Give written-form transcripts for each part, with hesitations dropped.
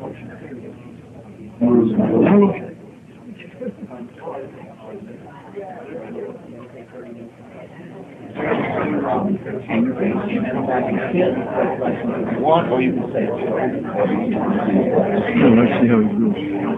One, or you can say it. Let's see how he goes.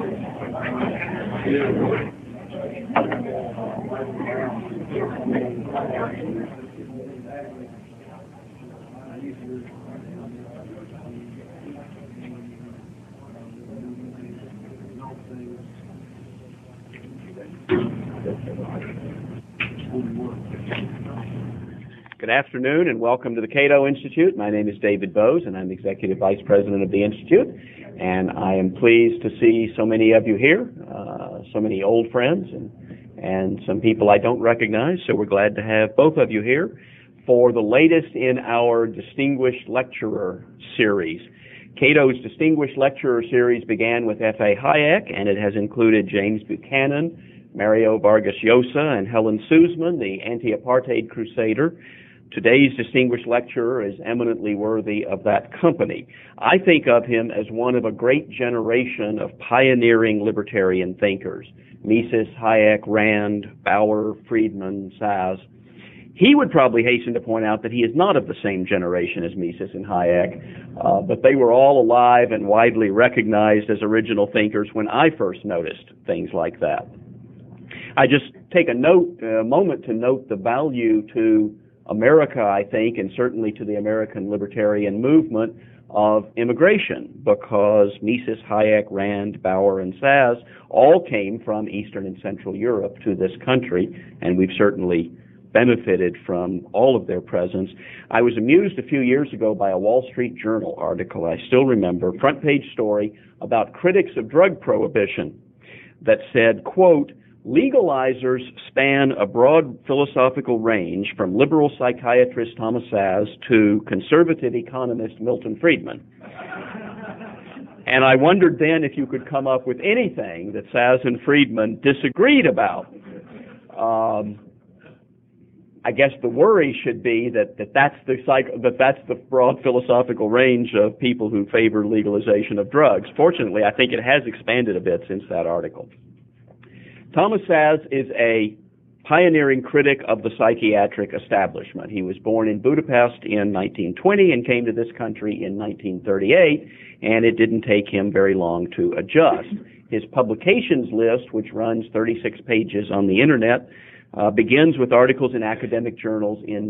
Good afternoon and welcome to the Cato Institute. My name is David Bose and I'm Executive Vice President of the Institute. And I am pleased to see so many of you here, so many old friends and some people I don't recognize. So we're glad to have both of you here for the latest in our Distinguished Lecturer series. Cato's Distinguished Lecturer series began with F.A. Hayek, and it has included James Buchanan, Mario Vargas Llosa, and Helen Suzman, the anti-apartheid crusader. Today's distinguished lecturer is eminently worthy of that company. I think of him as one of a great generation of pioneering libertarian thinkers: Mises, Hayek, Rand, Bauer, Friedman, Saz. He would probably hasten to point out that he is not of the same generation as Mises and Hayek, but they were all alive and widely recognized as original thinkers when I first noticed things like that. I just take a moment to note the value to America, I think, and certainly to the American libertarian movement of immigration, because Mises, Hayek, Rand, Bauer, and Saz all came from Eastern and Central Europe to this country, and we've certainly benefited from all of their presence. I was amused a few years ago by a Wall Street Journal article, I still remember, front page story about critics of drug prohibition that said, quote, "Legalizers span a broad philosophical range from liberal psychiatrist Thomas Saz to conservative economist Milton Friedman." And I wondered then if you could come up with anything that Saz and Friedman disagreed about. I guess the worry should be that's the broad philosophical range of people who favor legalization of drugs. Fortunately, I think it has expanded a bit since that article. Thomas Saz is a pioneering critic of the psychiatric establishment. He was born in Budapest in 1920 and came to this country in 1938, and it didn't take him very long to adjust. His publications list, which runs 36 pages on the internet, begins with articles in academic journals in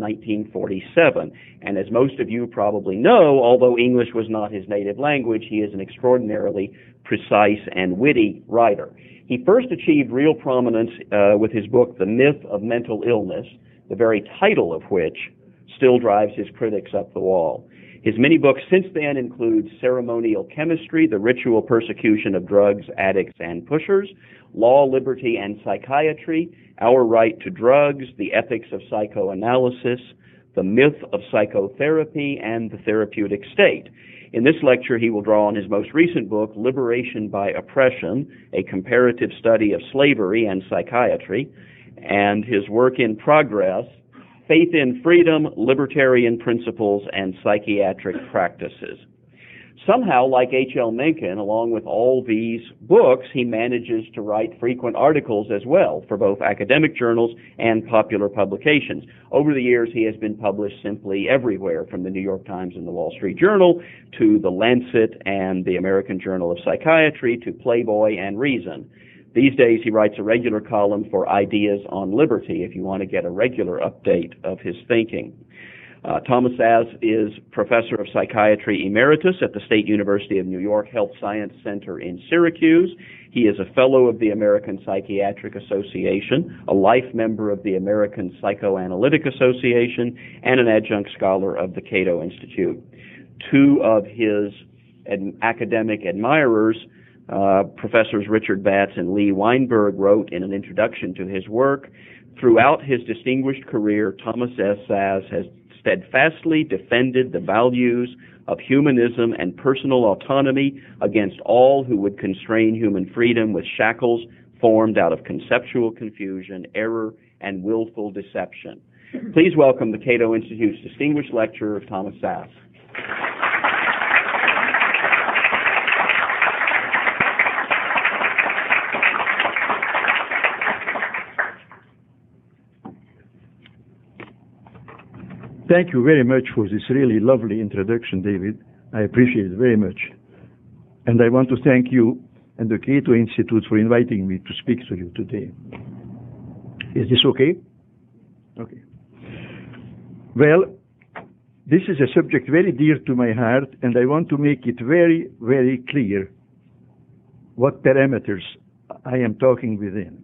1947. And as most of you probably know, although English was not his native language, he is an extraordinarily precise and witty writer. He first achieved real prominence with his book, The Myth of Mental Illness, the very title of which still drives his critics up the wall. His many books since then include Ceremonial Chemistry, The Ritual Persecution of Drugs, Addicts, and Pushers, Law, Liberty, and Psychiatry, Our Right to Drugs, The Ethics of Psychoanalysis, The Myth of Psychotherapy, and The Therapeutic State. In this lecture, he will draw on his most recent book, Liberation by Oppression, a comparative study of slavery and psychiatry, and his work in progress, Faith in Freedom, Libertarian Principles, and Psychiatric Practices. Somehow, like H.L. Mencken, along with all these books, he manages to write frequent articles as well for both academic journals and popular publications. Over the years, he has been published simply everywhere, from the New York Times and the Wall Street Journal to the Lancet and the American Journal of Psychiatry to Playboy and Reason. These days, he writes a regular column for Ideas on Liberty if you want to get a regular update of his thinking. Thomas Saz is professor of psychiatry emeritus at the State University of New York Health Science Center in Syracuse. He is a fellow of the American Psychiatric Association, a life member of the American Psychoanalytic Association, and an adjunct scholar of the Cato Institute. Two of his academic admirers, Professors Richard Batts and Lee Weinberg, wrote in an introduction to his work, "Throughout his distinguished career, Thomas S. Saz has steadfastly defended the values of humanism and personal autonomy against all who would constrain human freedom with shackles formed out of conceptual confusion, error, and willful deception." Please welcome the Cato Institute's distinguished lecturer, Thomas Saz. thank you very much for this really lovely introduction, David. I appreciate it very much. And I want to thank you and the Cato Institute for inviting me to speak to you today. Is this okay? Okay. Well, this is a subject very dear to my heart, and I want to make it very, very clear what parameters I am talking within.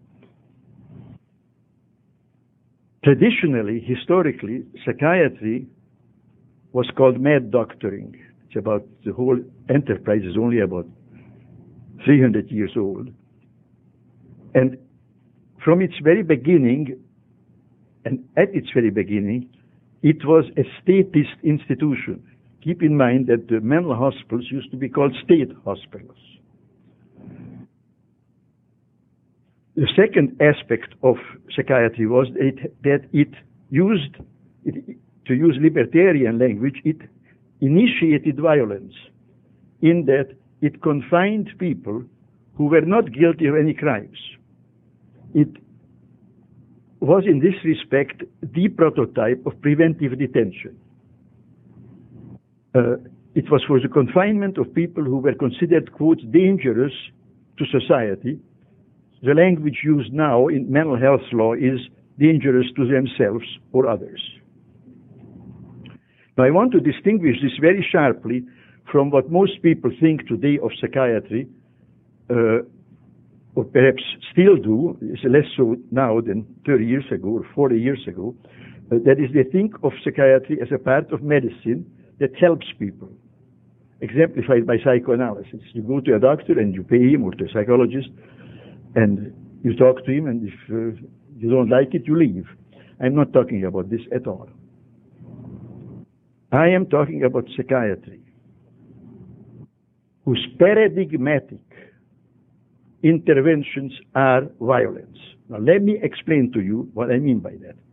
Traditionally, historically, psychiatry was called mad doctoring. It's about, the whole enterprise is only about 300 years old. And from its very beginning, and at its very beginning, it was a statist institution. Keep in mind that the mental hospitals used to be called state hospitals. The second aspect of psychiatry was that it used, to use libertarian language, it initiated violence, in that it confined people who were not guilty of any crimes. It was in this respect the prototype of preventive detention. It was for the confinement of people who were considered, quote, dangerous to society. The language used now in mental health law is dangerous to themselves or others. Now, I want to distinguish this very sharply from what most people think today of psychiatry, or perhaps still do. It's less so now than 30 years ago or 40 years ago. That is, they think of psychiatry as a part of medicine that helps people, exemplified by psychoanalysis. You go to a doctor and you pay him, or to a psychologist, and you talk to him, and if you don't like it, you leave. I'm not talking about this at all. I am talking about psychiatry, whose paradigmatic interventions are violence. Now, let me explain to you what I mean by that.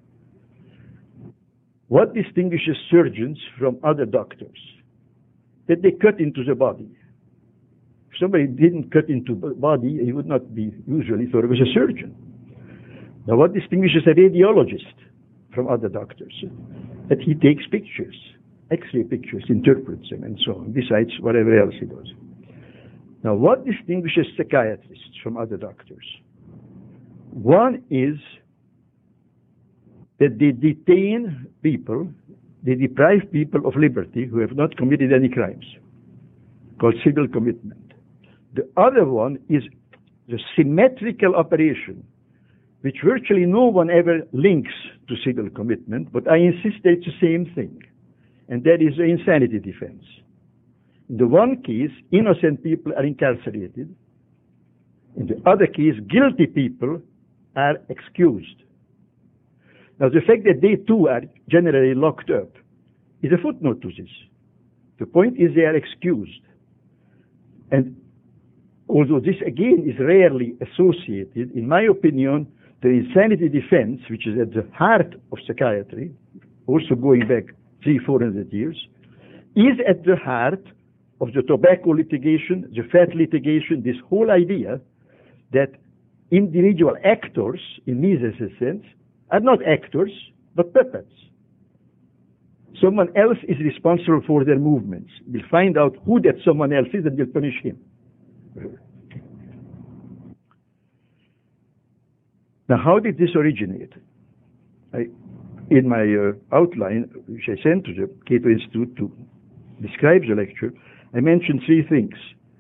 What distinguishes surgeons from other doctors? That they cut into the body. If somebody didn't cut into the body, he would not be usually thought of as a surgeon. Now, what distinguishes a radiologist from other doctors? That he takes pictures, X-ray pictures, interprets them, and so on, besides whatever else he does. Now, what distinguishes psychiatrists from other doctors? One is that they detain people, they deprive people of liberty who have not committed any crimes, called civil commitment. The other one is the symmetrical operation, which virtually no one ever links to civil commitment, but I insist that it's the same thing, and that is the insanity defense. In the one case, innocent people are incarcerated. In the other case, guilty people are excused. Now, the fact that they too are generally locked up is a footnote to this. The point is they are excused. And although this again is rarely associated, in my opinion, the insanity defense, which is at the heart of psychiatry, also going back 300-400 years, is at the heart of the tobacco litigation, the fat litigation, this whole idea that individual actors, in Mises' sense, are not actors, but puppets. Someone else is responsible for their movements. We'll find out who that someone else is and we'll punish him. Now, how did this originate? In my outline, which I sent to the Cato Institute to describe the lecture, I mentioned three things.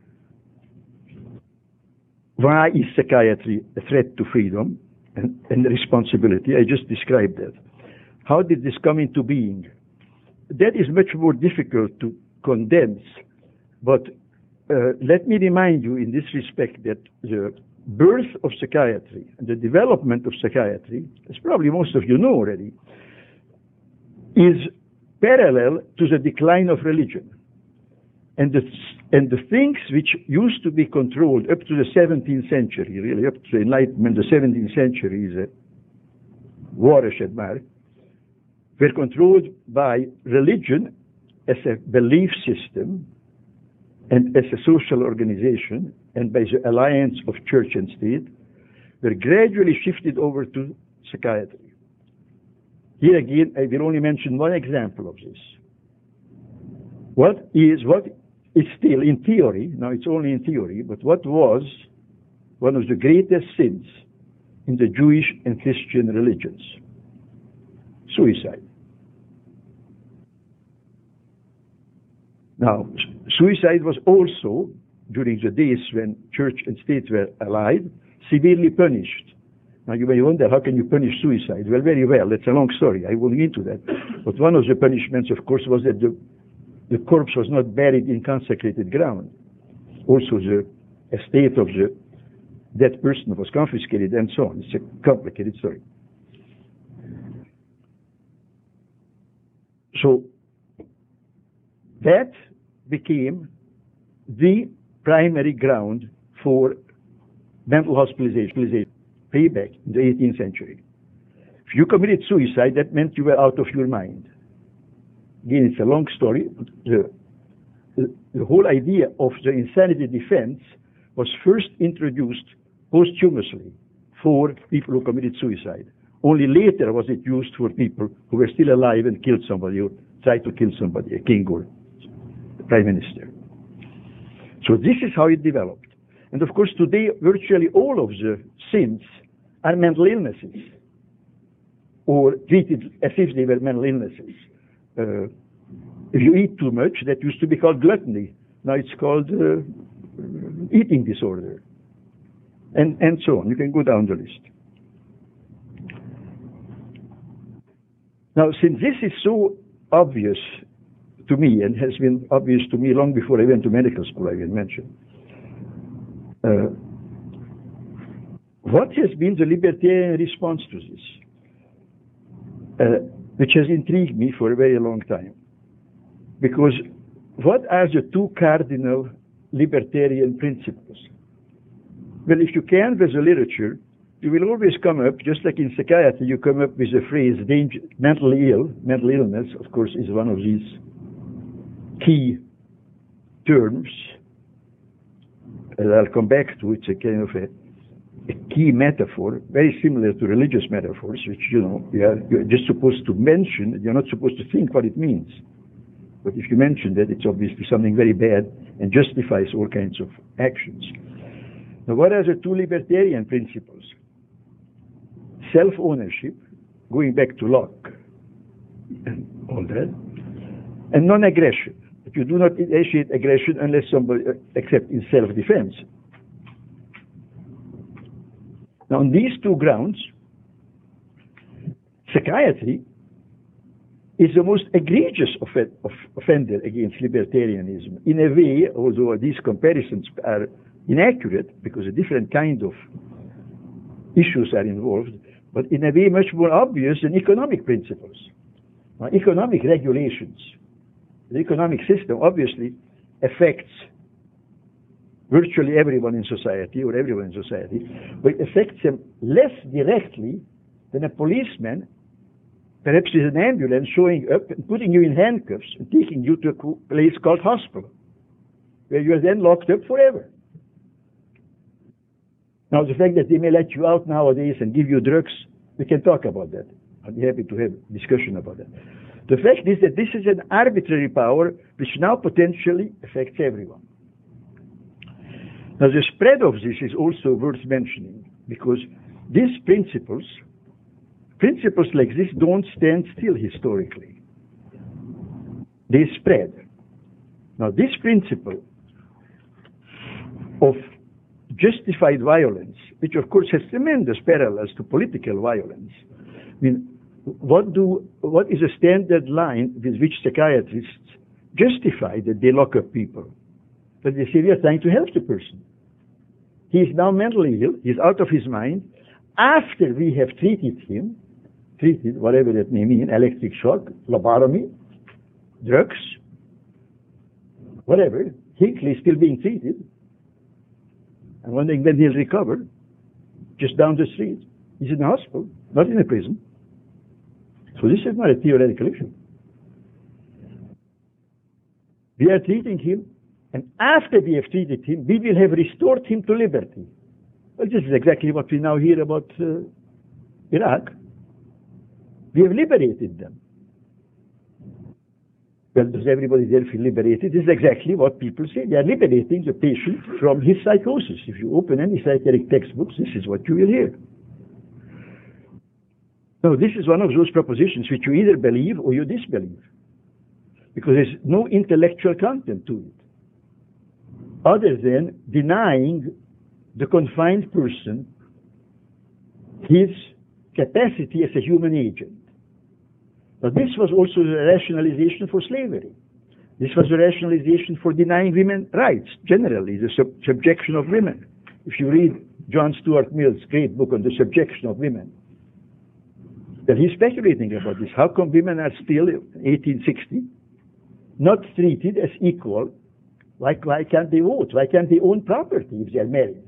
Why is psychiatry a threat to freedom and responsibility? I just described that. How did this come into being? That is much more difficult to condense, but let me remind you in this respect that the birth of psychiatry and the development of psychiatry, as probably most of you know already, is parallel to the decline of religion. And the things which used to be controlled up to the 17th century, really up to the Enlightenment, the 17th century is a watershed mark, were controlled by religion as a belief system and as a social organization, and by the alliance of church and state, were gradually shifted over to psychiatry. Here again, I will only mention one example of this. What is still in theory, now it's only in theory, but what was one of the greatest sins in the Jewish and Christian religions? Suicide. Now, suicide was also, during the days when church and state were allied, severely punished. Now you may wonder, how can you punish suicide? Well, very well. That's a long story. I won't get into that. But one of the punishments, of course, was that the corpse was not buried in consecrated ground. Also, the estate of the dead person was confiscated, and so on. It's a complicated story. So that became the primary ground for mental hospitalization way back in the 18th century. If you committed suicide, that meant you were out of your mind. Again, it's a long story. The whole idea of the insanity defense was first introduced posthumously for people who committed suicide. Only later was it used for people who were still alive and killed somebody or tried to kill somebody, a king or the prime minister. So this is how it developed. And of course, today, virtually all of the sins are mental illnesses, or treated as if they were mental illnesses. If you eat too much, that used to be called gluttony. Now it's called eating disorder. And so on. You can go down the list. Now, since this is so obvious to me, and has been obvious to me long before I went to medical school, I will mention, what has been the libertarian response to this? Which has intrigued me for a very long time. Because what are the two cardinal libertarian principles? Well, if you canvass the literature, you will always come up, just like in psychiatry, you come up with the phrase mentally ill. Mental illness, of course, is one of these key terms. And I'll come back to it. It's a kind of a key metaphor, very similar to religious metaphors, which, you're just supposed to mention, you're not supposed to think what it means. But if you mention that, it's obviously something very bad and justifies all kinds of actions. Now, what are the two libertarian principles? Self-ownership, going back to Locke and all that, and non-aggression. That you do not initiate aggression unless somebody, except in self-defense. Now, on these two grounds, psychiatry is the most egregious offender against libertarianism. In a way, although these comparisons are inaccurate because a different kind of issues are involved, but in a way much more obvious than economic principles. Now, economic regulations, the economic system obviously affects virtually everyone in society, or everyone in society, but it affects them less directly than a policeman, perhaps with an ambulance, showing up and putting you in handcuffs and taking you to a place called hospital, where you are then locked up forever. Now, the fact that they may let you out nowadays and give you drugs, we can talk about that. I'd be happy to have a discussion about that. The fact is that this is an arbitrary power which now potentially affects everyone. Now, the spread of this is also worth mentioning, because these principles like this don't stand still historically. They spread. Now, this principle of justified violence, which of course has tremendous parallels to political violence. I mean, what is a standard line with which psychiatrists justify that they lock up people? That they say, we are trying to help the person. He is now mentally ill, he is out of his mind. After we have treated him, whatever that may mean, electric shock, lobotomy, drugs, whatever, Hinckley is still being treated. And wondering when he'll recover, just down the street. He's in the hospital, not in a prison. So this is not a theoretical issue. We are treating him, and after we have treated him, we will have restored him to liberty. Well, this is exactly what we now hear about Iraq. We have liberated them. Well, does everybody there feel liberated? This is exactly what people say. They are liberating the patient from his psychosis. If you open any psychiatric textbooks, this is what you will hear. Now, this is one of those propositions which you either believe or you disbelieve, because there's no intellectual content to it, other than denying the confined person his capacity as a human agent. But this was also the rationalization for slavery. This was the rationalization for denying women rights, generally, the subjection of women. If you read John Stuart Mill's great book on the subjection of women, then he's speculating about this. How come women are still, in 1860, not treated as equal? Why can't they vote? Why can't they own property if they are married?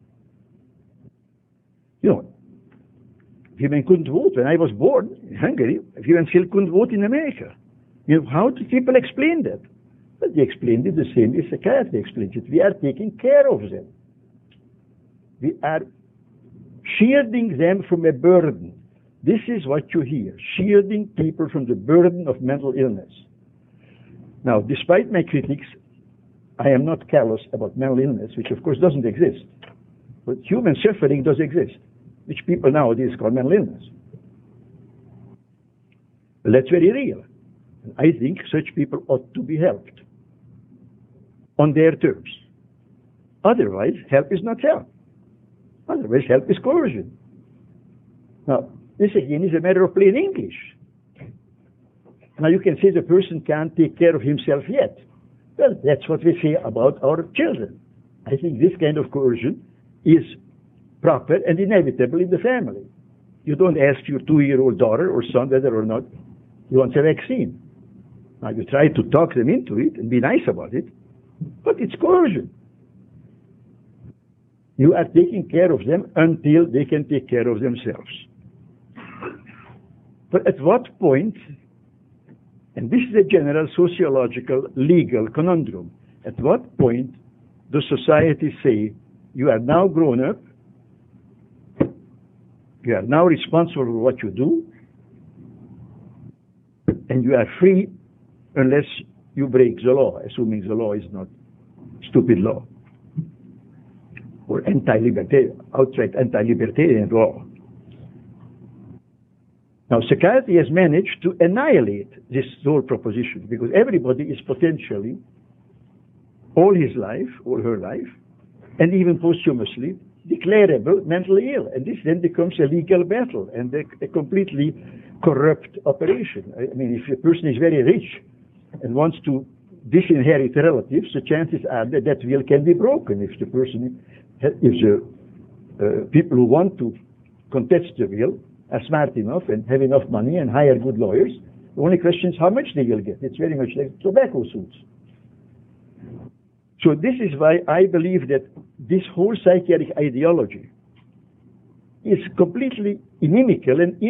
You know, women couldn't vote. When I was born in Hungary, women still couldn't vote in America. You know, how do people explain that? But they explained it the same way psychiatry explains it. We are taking care of them. We are shielding them from a burden. This is what you hear, shielding people from the burden of mental illness. Now, despite my critics, I am not callous about mental illness, which of course doesn't exist. But human suffering does exist, which people nowadays call mental illness. But that's very real. And I think such people ought to be helped on their terms. Otherwise, help is not help. Otherwise, help is coercion. Now, this again is a matter of plain English. Now you can say the person can't take care of himself yet. Well, that's what we say about our children. I think this kind of coercion is proper and inevitable in the family. You don't ask your 2-year-old daughter or son whether or not he wants a vaccine. Now you try to talk them into it and be nice about it, but it's coercion. You are taking care of them until they can take care of themselves. But at what point, and this is a general sociological, legal conundrum, at what point does society say, you are now grown up, you are now responsible for what you do, and you are free unless you break the law, assuming the law is not stupid law, or anti-libertarian, outright anti-libertarian law. Now, psychiatry has managed to annihilate this whole proposition, because everybody is potentially, all his life, all her life, and even posthumously, declarable mentally ill. And this then becomes a legal battle and a completely corrupt operation. I mean, if a person is very rich and wants to disinherit relatives, the chances are that that will can be broken. If the person, if the people who want to contest the will are smart enough and have enough money and hire good lawyers, the only question is how much they will get. It's very much like tobacco suits. So this is why I believe that this whole psychiatric ideology is completely inimical and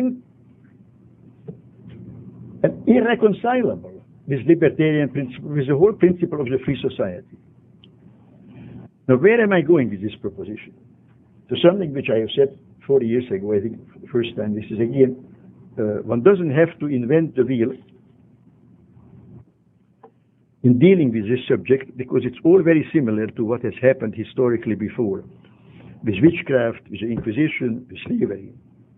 irreconcilable with libertarian principle, with the whole principle of the free society. Now, where am I going with this proposition? To something which I have said 40 years ago, I think, for the first time. This is again, one doesn't have to invent the wheel in dealing with this subject, because it's all very similar to what has happened historically before, with witchcraft, with the Inquisition, with slavery.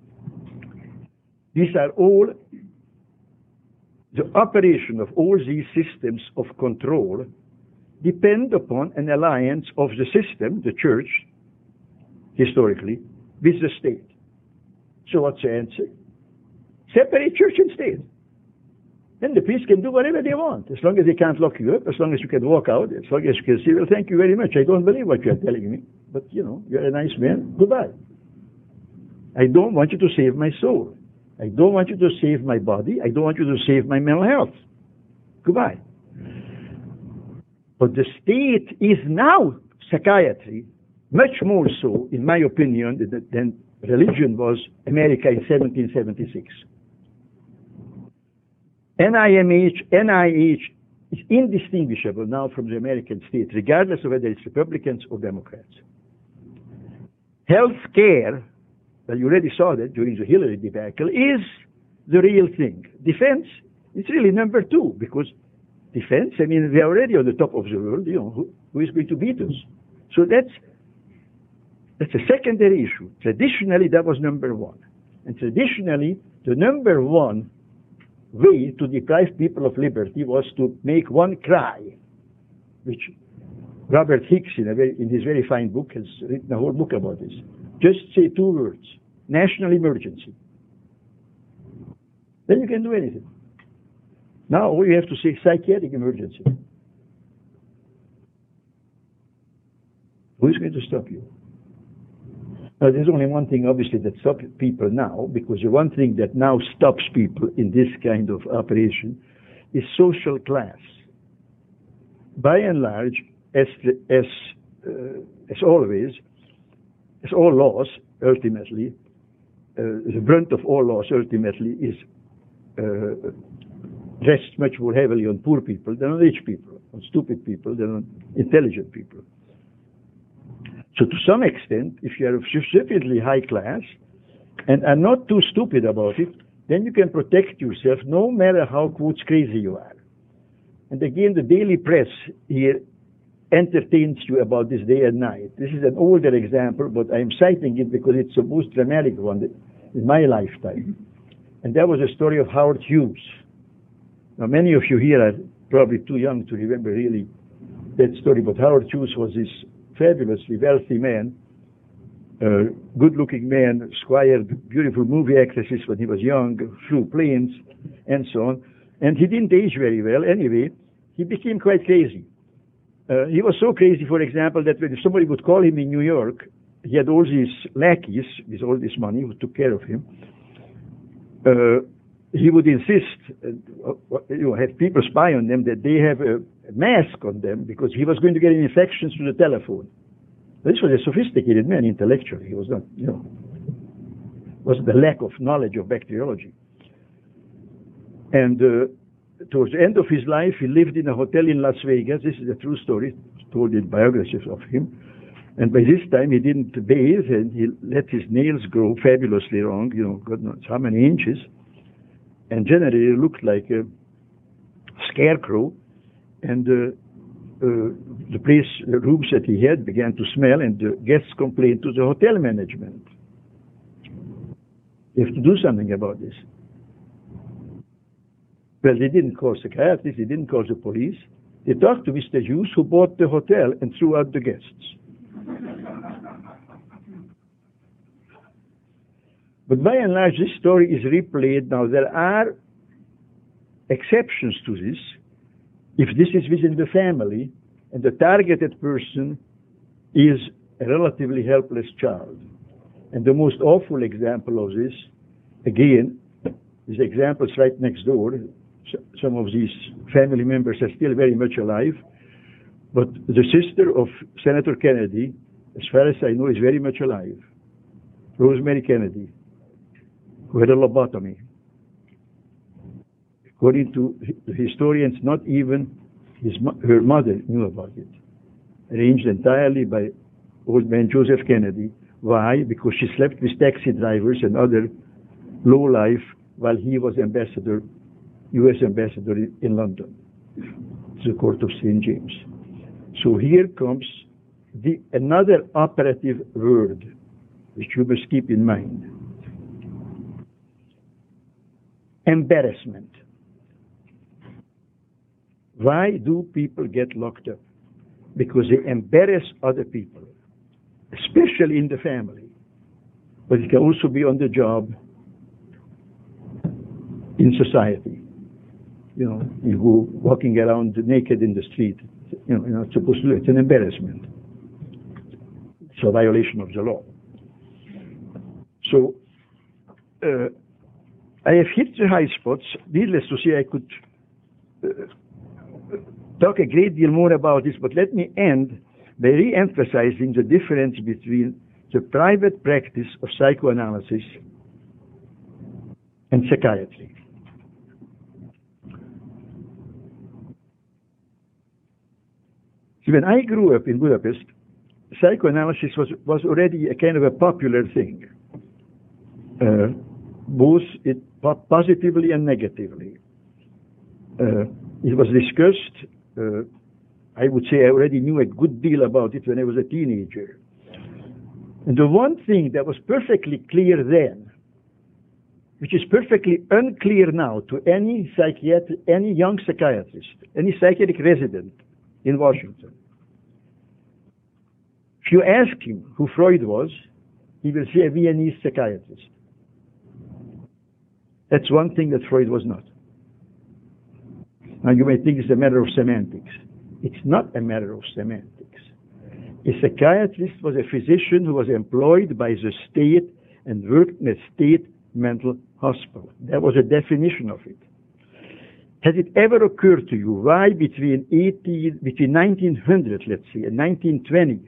These are all, the operation of all these systems of control depend upon an alliance of the system, the church, historically, with the state. So what's the answer? Separate church and state. Then the priests can do whatever they want, as long as they can't lock you up, as long as you can walk out, as long as you can say, well, thank you very much. I don't believe what you're telling me, but, you know, you're a nice man. Goodbye. I don't want you to save my soul. I don't want you to save my body. I don't want you to save my mental health. Goodbye. But the state is now psychiatry, much more so, in my opinion, than religion was America in 1776. NIH is indistinguishable now from the American state, regardless of whether it's Republicans or Democrats. Health care, well, you already saw that during the Hillary debacle, is the real thing. Defense is really number two, because defense, I mean, we are already on the top of the world, who is going to beat us? So that's a secondary issue. Traditionally, that was number one. And traditionally, the number one way to deprive people of liberty was to make one cry, which Robert Hicks, in his very fine book, has written a whole book about this. Just say two words: national emergency. Then you can do anything. Now we have to say psychiatric emergency. Who is going to stop you? Now, there's only one thing, obviously, that stops people now, because the one thing that now stops people in this kind of operation is social class. By and large, as always, as all laws, ultimately, the brunt of all laws ultimately is rests much more heavily on poor people than on rich people, on stupid people than on intelligent people. So to some extent, if you are of sufficiently high class and are not too stupid about it, then you can protect yourself no matter how, quotes, crazy you are. And again, the daily press here entertains you about this day and night. This is an older example, but I'm citing it because it's the most dramatic one in my lifetime. And that was a story of Howard Hughes. Now, many of you here are probably too young to remember really that story, but Howard Hughes was this fabulously wealthy man, good-looking man, squired beautiful movie actresses when he was young, flew planes, and so on. And he didn't age very well. Anyway, he became quite crazy. He was so crazy, for example, that when somebody would call him in New York, he had all these lackeys with all this money who took care of him. He would insist, have people spy on them, that they have a mask on them, because he was going to get an infection through the telephone. This was a sophisticated man intellectually. He was not, was the lack of knowledge of bacteriology. And towards the end of his life, he lived in a hotel in Las Vegas. This is a true story, told in biographies of him. And by this time, he didn't bathe, and he let his nails grow fabulously long, God knows how many inches. And generally looked like a scarecrow. And the rooms that he had began to smell, and the guests complained to the hotel management. You have to do something about this. Well, they didn't call psychiatrists, they didn't call the police. They talked to Mr. Hughes, who bought the hotel and threw out the guests. But by and large, this story is replayed. Now, there are exceptions to this. If this is within the family, and the targeted person is a relatively helpless child. And the most awful example of this, again, is examples right next door. Some of these family members are still very much alive, but the sister of Senator Kennedy, as far as I know, is very much alive. Rosemary Kennedy, who had a lobotomy. According to the historians, not even her mother knew about it. Arranged entirely by old man Joseph Kennedy. Why? Because she slept with taxi drivers and other lowlife while he was ambassador, U.S. ambassador in London, to the court of St. James. So here comes another operative word, which you must keep in mind. Embarrassment. Why do people get locked up? Because they embarrass other people, especially in the family. But it can also be on the job, in society. You go walking around naked in the street. You're not supposed to do it. It's an embarrassment. It's a violation of the law. So, I have hit the high spots. Needless to say, I could talk a great deal more about this, but let me end by re-emphasizing the difference between the private practice of psychoanalysis and psychiatry. See, when I grew up in Budapest, psychoanalysis was already a kind of a popular thing. Both positively and negatively. It was discussed. I would say I already knew a good deal about it when I was a teenager. And the one thing that was perfectly clear then, which is perfectly unclear now to any young psychiatrist, any psychiatric resident in Washington, if you ask him who Freud was, he will say a Viennese psychiatrist. That's one thing that Freud was not. Now you may think it's a matter of semantics. It's not a matter of semantics. A psychiatrist was a physician who was employed by the state and worked in a state mental hospital. That was a definition of it. Has it ever occurred to you why between 1900, let's say, and 1920,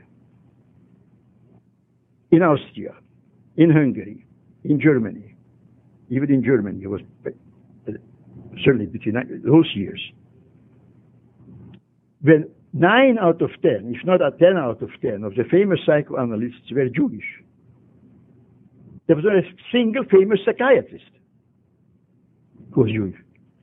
in Austria, in Hungary, in Germany, even in Germany, it was certainly between those years, when 9 out of 10, if not 10 out of 10, of the famous psychoanalysts were Jewish. There was not a single famous psychiatrist who was Jewish.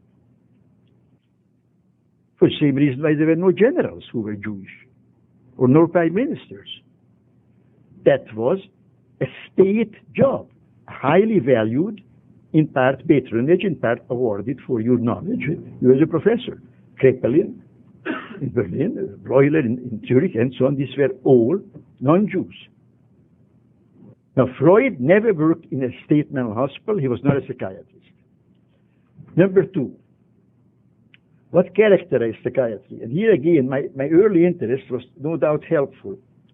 For the same reason why there were no generals who were Jewish, or no prime ministers. That was a state job, highly valued, in part patronage, in part awarded for your knowledge. You as a professor. Kraepelin in Berlin, Breuer in Zurich, and so on. These were all non-Jews. Now, Freud never worked in a state mental hospital. He was not a psychiatrist. Number 2, what characterized psychiatry? And here again, my early interest was no doubt helpful,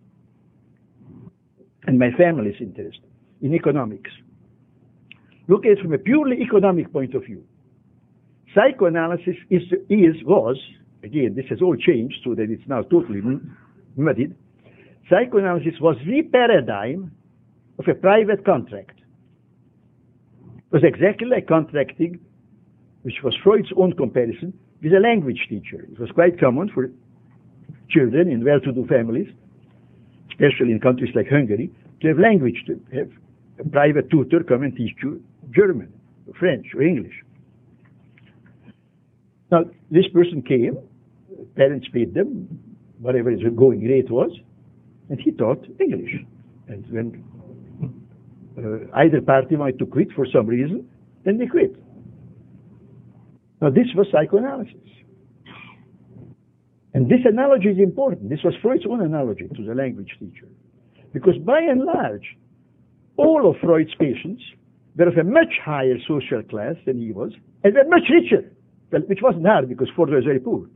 and my family's interest in economics. Look at it from a purely economic point of view. Psychoanalysis was, again, this has all changed so that it's now totally muddied. Psychoanalysis was the paradigm of a private contract. It was exactly like contracting, which was Freud's own comparison, with a language teacher. It was quite common for children in well-to-do families, especially in countries like Hungary, to have language, to have a private tutor come and teach you German, or French, or English. Now, this person came, parents paid them, whatever his going rate was, and he taught English. And when either party wanted to quit for some reason, then they quit. Now, this was psychoanalysis. And this analogy is important. This was Freud's own analogy to the language teacher. Because by and large, all of Freud's patients were of a much higher social class than he was, and were much richer, well, which wasn't hard because Freud was very poor.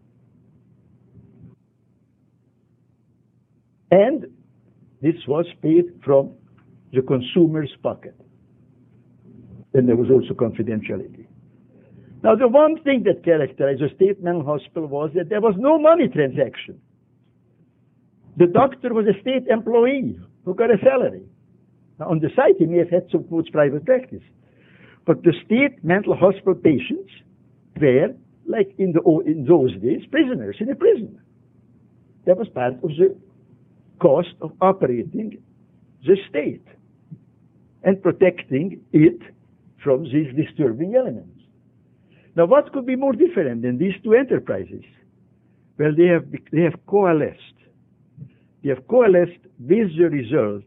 And this was paid from the consumer's pocket. Then there was also confidentiality. Now, the one thing that characterized the state mental hospital was that there was no money transaction. The doctor was a state employee who got a salary. Now, on the side, he may have had some quotes private practice. But the state mental hospital patients were, like in those days, prisoners in a prison. That was part of the cost of operating the state and protecting it from these disturbing elements. Now, what could be more different than these two enterprises? Well, they have coalesced. They have coalesced with the result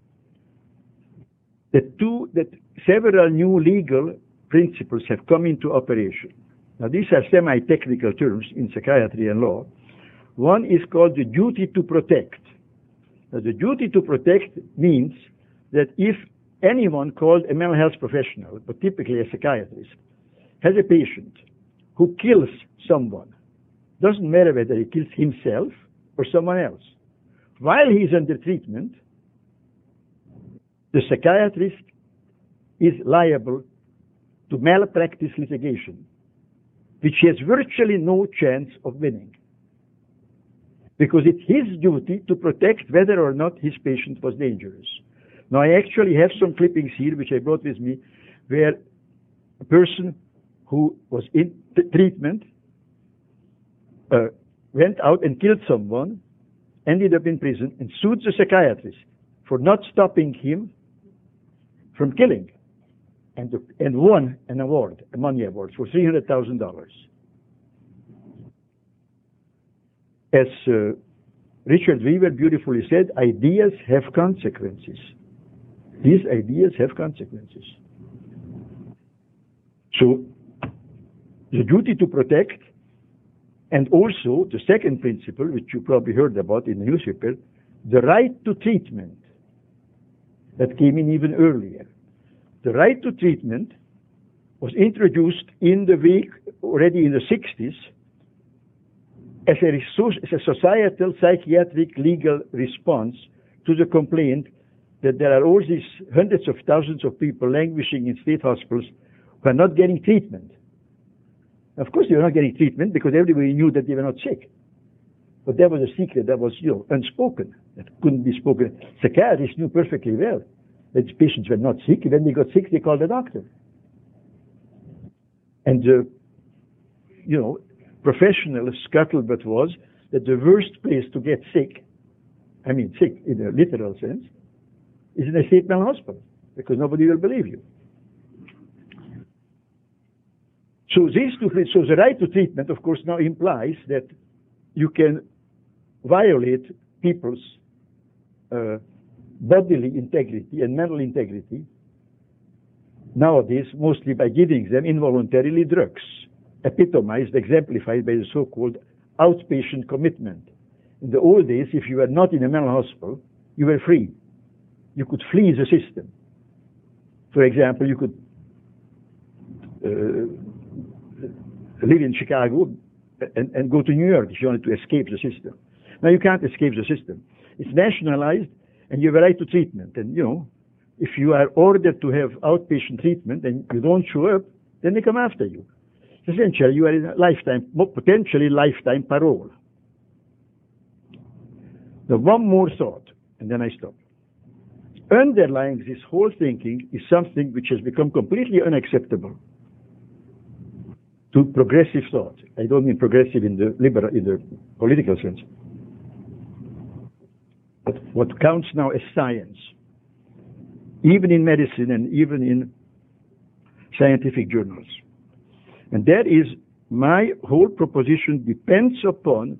that several new legal principles have come into operation. Now, these are semi-technical terms in psychiatry and law. One is called the duty to protect. Now, the duty to protect means that if anyone called a mental health professional, but typically a psychiatrist, has a patient who kills someone, doesn't matter whether he kills himself or someone else, while he is under treatment, the psychiatrist is liable to malpractice litigation, which he has virtually no chance of winning, because it's his duty to protect whether or not his patient was dangerous. Now, I actually have some clippings here, which I brought with me, where a person who was in treatment went out and killed someone, ended up in prison, and sued the psychiatrist for not stopping him from killing. and won an award, a money award, for $300,000. As Richard Weaver beautifully said, ideas have consequences. These ideas have consequences. So, the duty to protect, and also the second principle, which you probably heard about in the newspaper, the right to treatment, that came in even earlier. The right to treatment was introduced in the week already in the 60s as a societal, psychiatric, legal response to the complaint that there are all these hundreds of thousands of people languishing in state hospitals who are not getting treatment. Of course, they were not getting treatment because everybody knew that they were not sick. But that was a secret that was, unspoken. That couldn't be spoken. Psychiatrists knew perfectly well that these patients were not sick. When they got sick, they called the doctor. And professional scuttlebutt was that the worst place to get sick, sick in a literal sense, is in a state mental hospital, because nobody will believe you. So the right to treatment, of course, now implies that you can violate people's bodily integrity and mental integrity nowadays, mostly by giving them involuntarily drugs, epitomized, exemplified by the so-called outpatient commitment. In the old days, if you were not in a mental hospital, you were free. You could flee the system. For example, you could live in Chicago and go to New York if you wanted to escape the system. Now you can't escape the system. It's nationalized, and you have a right to treatment. And if you are ordered to have outpatient treatment and you don't show up, then they come after you. Essentially, you are in a lifetime, potentially lifetime parole. Now, one more thought, and then I stop. Underlying this whole thinking is something which has become completely unacceptable to progressive thought. I don't mean progressive in the political sense. But what counts now as science, even in medicine and even in scientific journals. And that is, my whole proposition depends upon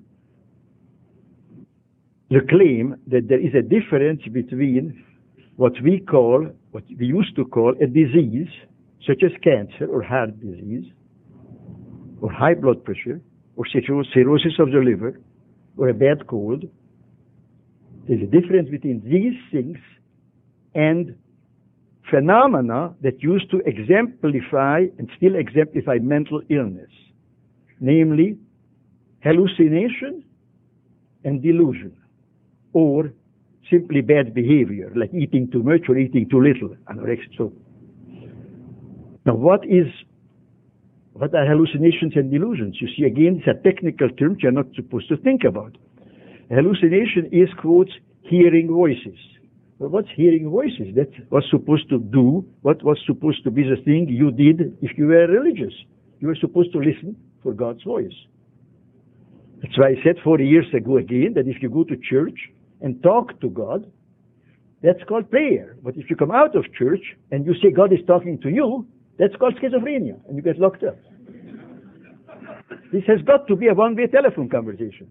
the claim that there is a difference between what we used to call a disease, such as cancer or heart disease, or high blood pressure, or cirrhosis of the liver, or a bad cold. There's a difference between these things and phenomena that used to exemplify and still exemplify mental illness, namely hallucination and delusion, or simply bad behavior, like eating too much or eating too little, anorexia. So, now what are hallucinations and delusions? You see, again, it's a technical term you're not supposed to think about. Hallucination is, quote, hearing voices. Well, what's hearing voices? That was supposed to do what was supposed to be the thing you did if you were religious. You were supposed to listen for God's voice. That's why I said 40 years ago again that if you go to church and talk to God, that's called prayer. But if you come out of church and you say God is talking to you, that's called schizophrenia, and you get locked up. This has got to be a one-way telephone conversation.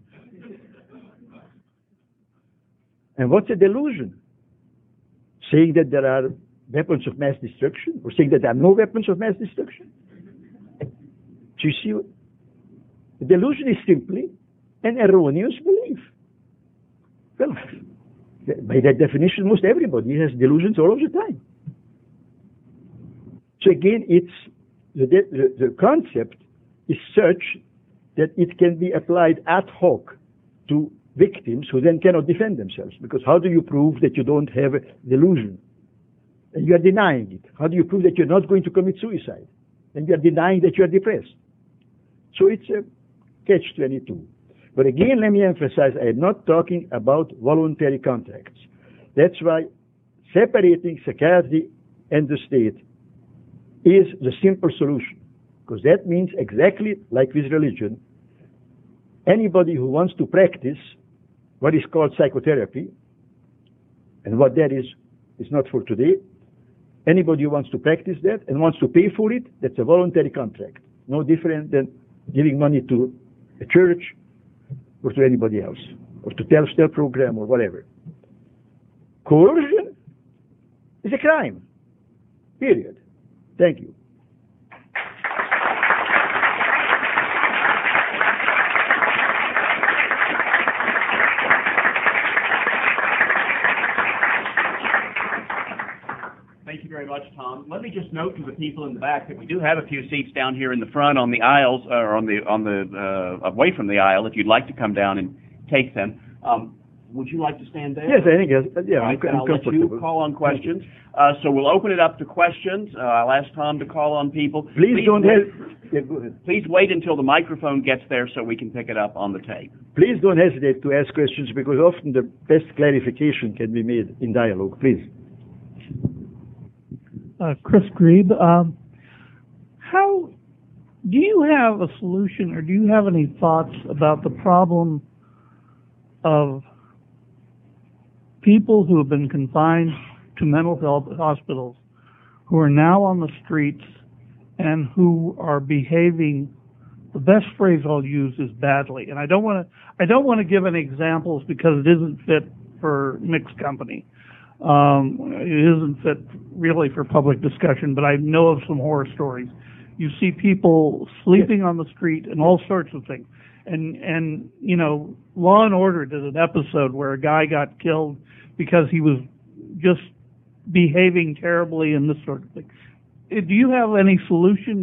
And what's a delusion? Saying that there are weapons of mass destruction, or saying that there are no weapons of mass destruction? Do you see? The delusion is simply an erroneous belief. Well, by that definition, most everybody has delusions all of the time. So again, the concept is such that it can be applied ad hoc to victims who then cannot defend themselves. Because how do you prove that you don't have a delusion? And you are denying it. How do you prove that you're not going to commit suicide? And you are denying that you are depressed. So it's a catch-22. But again, let me emphasize, I am not talking about voluntary contracts. That's why separating psychiatry and the state is the simple solution. Because that means exactly like with religion, anybody who wants to practice what is called psychotherapy, and what that is not for today, Anybody who wants to practice that and wants to pay for it, that's a voluntary contract. No different than giving money to a church or to anybody else, or to Telstar program or whatever. Coercion is a crime. Period. Thank you. Thank you very much, Tom. Let me just note to the people in the back that we do have a few seats down here in the front on the aisles, or on the away from the aisle. If you'd like to come down and take them, would you like to stand there? Yes, I think yeah, right, I'm I'll let comfortable. you call on questions. So we'll open it up to questions. I'll ask Tom to call on people. Please don't wait. Yeah, go ahead. Please wait until the microphone gets there so we can pick it up on the tape. Please don't hesitate to ask questions, because often the best clarification can be made in dialogue. Please. Chris Grebe, how do you have a solution, or do you have any thoughts about the problem of people who have been confined to mental health hospitals, who are now on the streets and who are behaving, the best phrase I'll use is badly. And I don't want to give any examples because it isn't fit for mixed company. It isn't fit really for public discussion, but I know of some horror stories. You see people sleeping on the street and all sorts of things. And you know, Law and Order did an episode where a guy got killed because he was just behaving terribly and this sort of thing. Do you have any solution?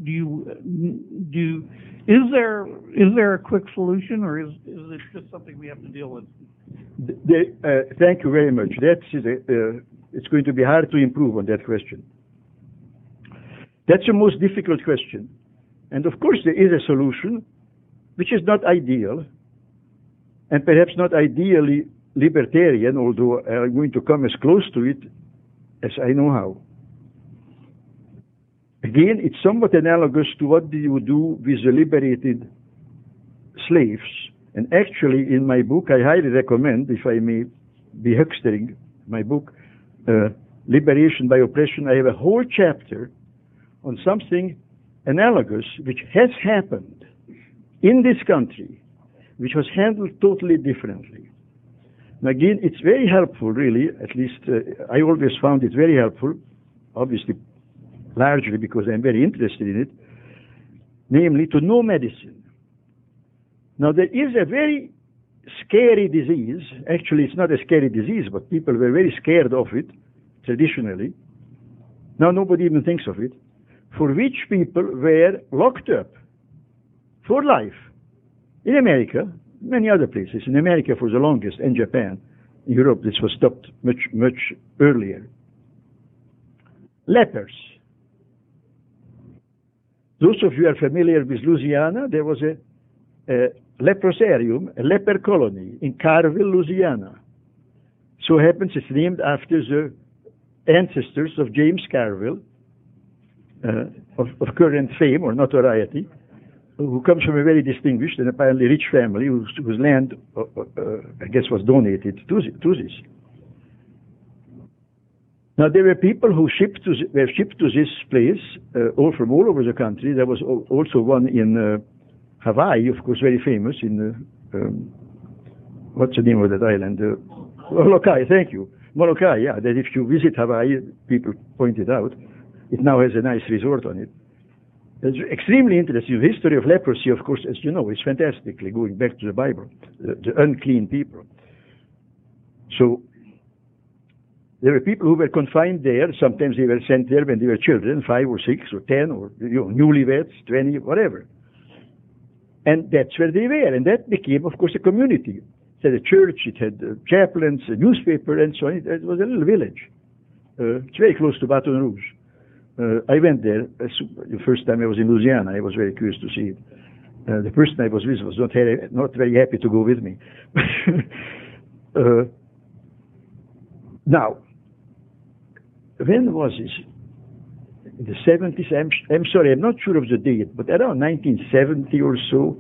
Is there a quick solution, or is it just something we have to deal with? Thank you very much. It's going to be hard to improve on that question. That's the most difficult question. And of course there is a solution, which is not ideal, and perhaps not ideally libertarian, although I'm going to come as close to it as I know how. Again, it's somewhat analogous to what do you do with the liberated slaves. And actually, in my book, I highly recommend, if I may be huckstering my book, Liberation by Oppression, I have a whole chapter on something analogous which has happened in this country, which was handled totally differently. Now, again, it's very helpful, really, at least I always found it very helpful, obviously largely because I'm very interested in it, namely to know medicine. Now, there is a very scary disease. Actually, it's not a scary disease, but people were very scared of it, traditionally. Now nobody even thinks of it, for which people were locked up for life. In America, many other places. In America for the longest, and Japan. In Europe, this was stopped much earlier. Lepers. Those of you who are familiar with Louisiana, there was a leprosarium, a leper colony in Carville, Louisiana. So happens it's named after the ancestors of James Carville, of current fame or notoriety, who comes from a very distinguished and apparently rich family whose land, I guess, was donated to this. Now, there were people who were shipped to this place, all from all over the country. There was also one in Hawaii, of course, very famous in, what's the name of that island? Molokai, thank you. Molokai, yeah, that if you visit Hawaii, people point it out, it now has a nice resort on it. It's extremely interesting. The history of leprosy, of course, as you know, is fantastically going back to the Bible, the unclean people. So, there were people who were confined there. Sometimes they were sent there when they were children, 5 or 6 or 10, or newlyweds, 20, whatever. And that's where they were. And that became, of course, a community. It had a church, it had chaplains, a newspaper, and so on. It was a little village. It's very close to Baton Rouge. I went there the first time I was in Louisiana. I was very curious to see it. The person I was with was not very happy to go with me. Now, when was this? In the 70s? I'm sorry, I'm not sure of the date, but around 1970 or so,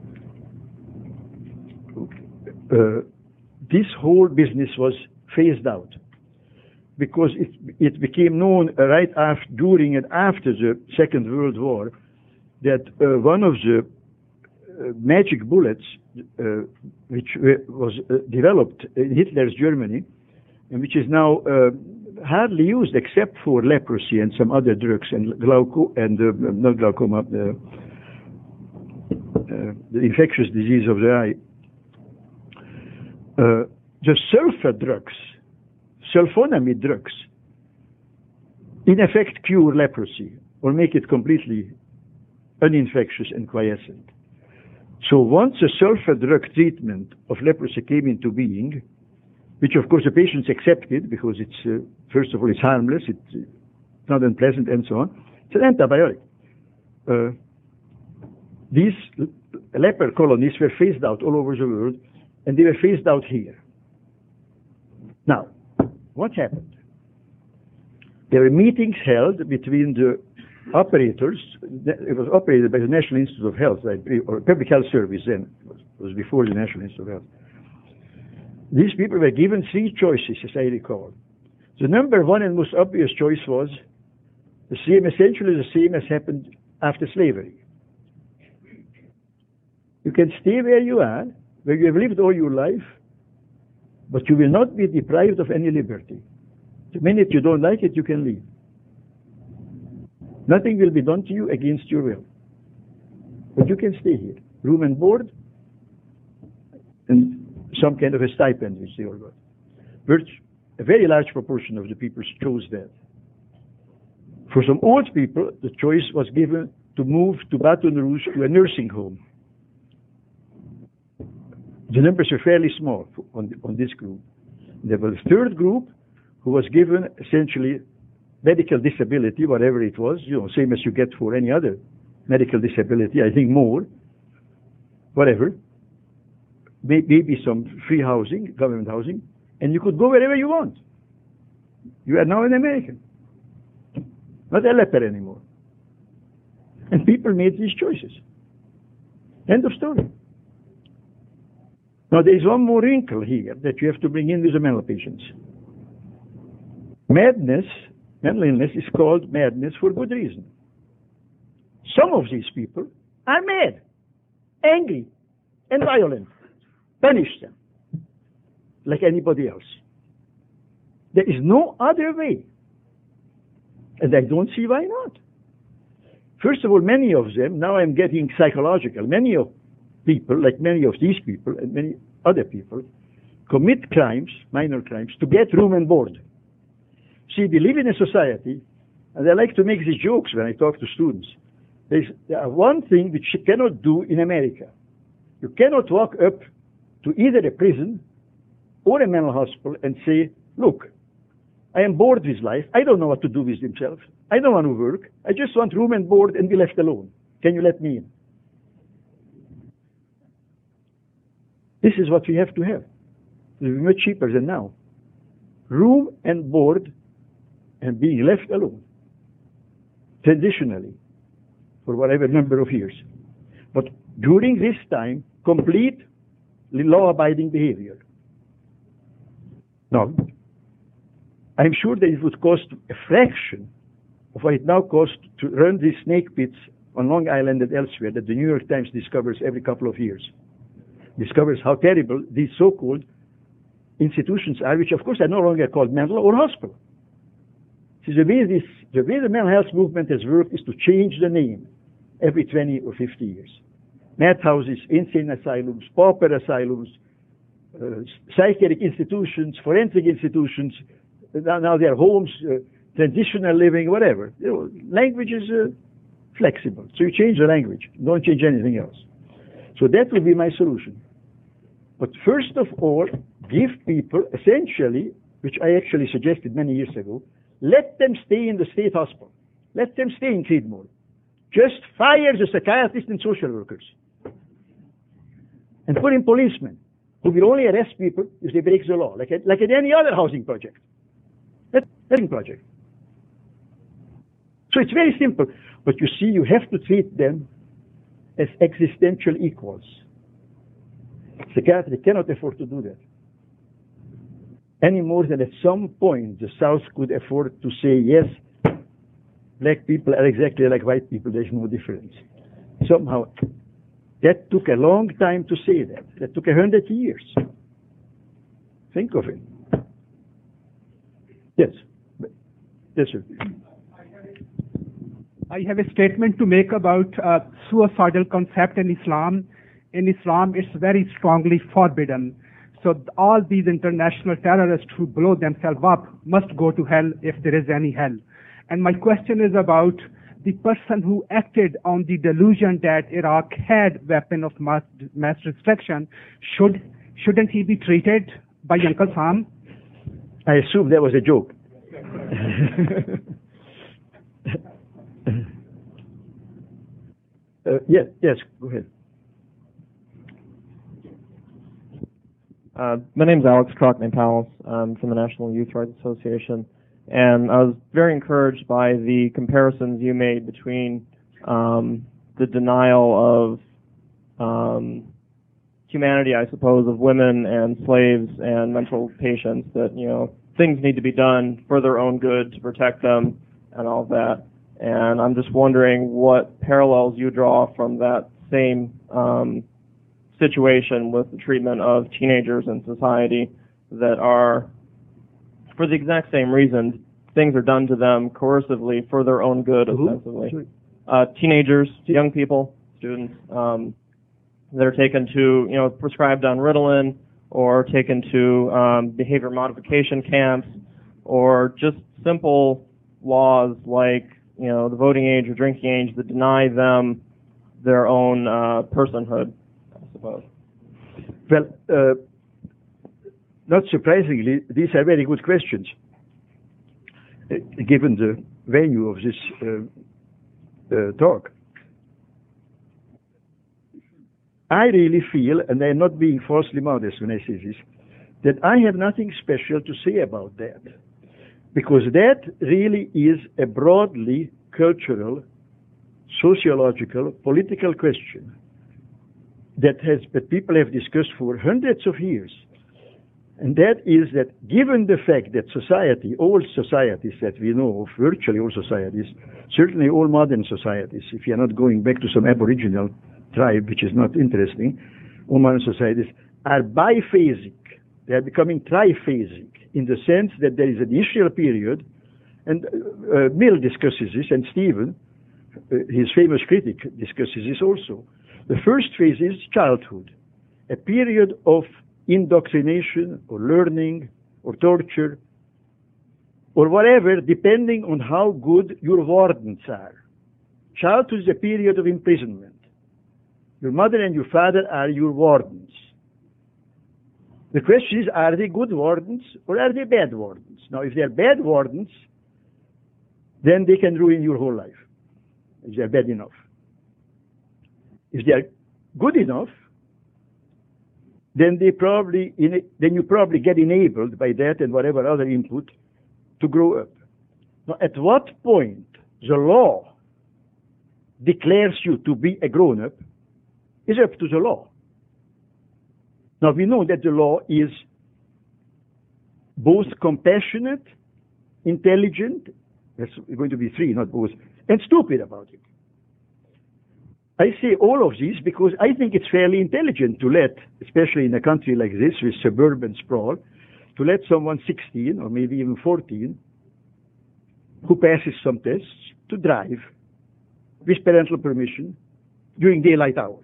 this whole business was phased out. because it became known right after, during and after the Second World War that one of the magic bullets which was developed in Hitler's Germany and which is now hardly used except for leprosy and some other drugs and not glaucoma, the infectious disease of the eye. The sulfur drugs, sulfonamide drugs, in effect cure leprosy or make it completely uninfectious and quiescent. So once the sulfur drug treatment of leprosy came into being, which of course the patients accepted because it's, first of all, it's harmless, it's not unpleasant and so on, it's an antibiotic. These leper colonies were phased out all over the world, and they were phased out here. Now, what happened? There were meetings held between the operators. It was operated by the National Institute of Health, or Public Health Service then. It was before the National Institute of Health. These people were given three choices, as I recall. The number one and most obvious choice was the same, essentially the same as happened after slavery. You can stay where you are, where you have lived all your life, but you will not be deprived of any liberty. The minute you don't like it, you can leave. Nothing will be done to you against your will. But you can stay here. Room and board, and some kind of a stipend, which they all got. But a very large proportion of the people chose that. For some old people, the choice was given to move to Baton Rouge to a nursing home. The numbers are fairly small on this group. There was a third group who was given essentially medical disability, whatever it was, same as you get for any other medical disability, I think more, whatever. Maybe some free housing, government housing, and you could go wherever you want. You are now an American, not a leper anymore. And people made these choices. End of story. Now there is one more wrinkle here that you have to bring in with the mental patients. Madness, mental illness, is called madness for good reason. Some of these people are mad, angry, and violent. Punish them like anybody else. There is no other way. And I don't see why not. First of all, many of them, now I'm getting psychological, many of people, like many of these people and many other people, commit crimes, minor crimes, to get room and board. See, we live in a society, and I like to make these jokes when I talk to students. There is one thing which you cannot do in America. You cannot walk up to either a prison or a mental hospital and say, look, I am bored with life. I don't know what to do with himself. I don't want to work. I just want room and board and be left alone. Can you let me in? This is what we have to have. It will be much cheaper than now. Room and board and being left alone. Traditionally, for whatever number of years. But during this time, complete law-abiding behavior. Now, I'm sure that it would cost a fraction of what it now costs to run these snake pits on Long Island and elsewhere that the New York Times discovers every couple of years. Discovers how terrible these so-called institutions are, which of course are no longer called mental or hospital. See, the way the mental health movement has worked is to change the name every 20 or 50 years. Madhouses, insane asylums, pauper asylums, psychiatric institutions, forensic institutions, now they're homes, transitional living, whatever. Language is flexible. So you change the language. Don't change anything else. So that would be my solution. But first of all, give people, essentially, which I actually suggested many years ago, let them stay in the state hospital. Let them stay in Creedmoor. Just fire the psychiatrists and social workers. And put in policemen who will only arrest people if they break the law, like at any other housing project. Project. So it's very simple. But you see, you have to treat them as existential equals. Psychiatry cannot afford to do that. any more than at some point the South could afford to say, yes, black people are exactly like white people, there's no difference. Somehow, that took a long time to say that. That took 100 years. Think of it. Yes. Yes, sir. I have a statement to make about suicidal concept in Islam. In Islam, it's very strongly forbidden. So all these international terrorists who blow themselves up must go to hell if there is any hell. And my question is about the person who acted on the delusion that Iraq had weapon of mass destruction. Shouldn't he be treated by Uncle Sam? I assume that was a joke. Yes, go ahead. My name's Alex Crockney-Powell. I'm from the National Youth Rights Association, and I was very encouraged by the comparisons you made between the denial of humanity, I suppose, of women and slaves and mental patients, that, you know, things need to be done for their own good to protect them and all of that. And I'm just wondering what parallels you draw from that same situation with the treatment of teenagers in society that are, for the exact same reasons, things are done to them coercively for their own good, ostensibly. Teenagers, young people, students, that are taken to, you know, prescribed on Ritalin, or taken to behavior modification camps, or just simple laws like, you know, the voting age or drinking age that deny them their own personhood, I suppose. Well, not surprisingly, these are very good questions, given the venue of this talk. I really feel, and I'm not being falsely modest when I say this, that I have nothing special to say about that. Because that really is a broadly cultural, sociological, political question that people have discussed for hundreds of years. And that is that given the fact that society, all societies that we know of, virtually all societies, certainly all modern societies, if you're not going back to some aboriginal tribe, which is not interesting, all modern societies are biphasic. They are becoming triphasic in the sense that there is an initial period, and Mill discusses this, and Stephen, his famous critic, discusses this also. The first phase is childhood, a period of indoctrination or learning or torture or whatever, depending on how good your wardens are. Childhood is a period of imprisonment. Your mother and your father are your wardens. The question is, are they good wardens or are they bad wardens? Now, if they're bad wardens, then they can ruin your whole life, if they're bad enough. If they're good enough, then you probably get enabled by that and whatever other input to grow up. Now, at what point the law declares you to be a grown-up is up to the law. Now, we know that the law is both compassionate, intelligent, there's going to be three, not both, and stupid about it. I say all of these because I think it's fairly intelligent to let, especially in a country like this with suburban sprawl, to let someone 16 or maybe even 14 who passes some tests to drive with parental permission during daylight hours.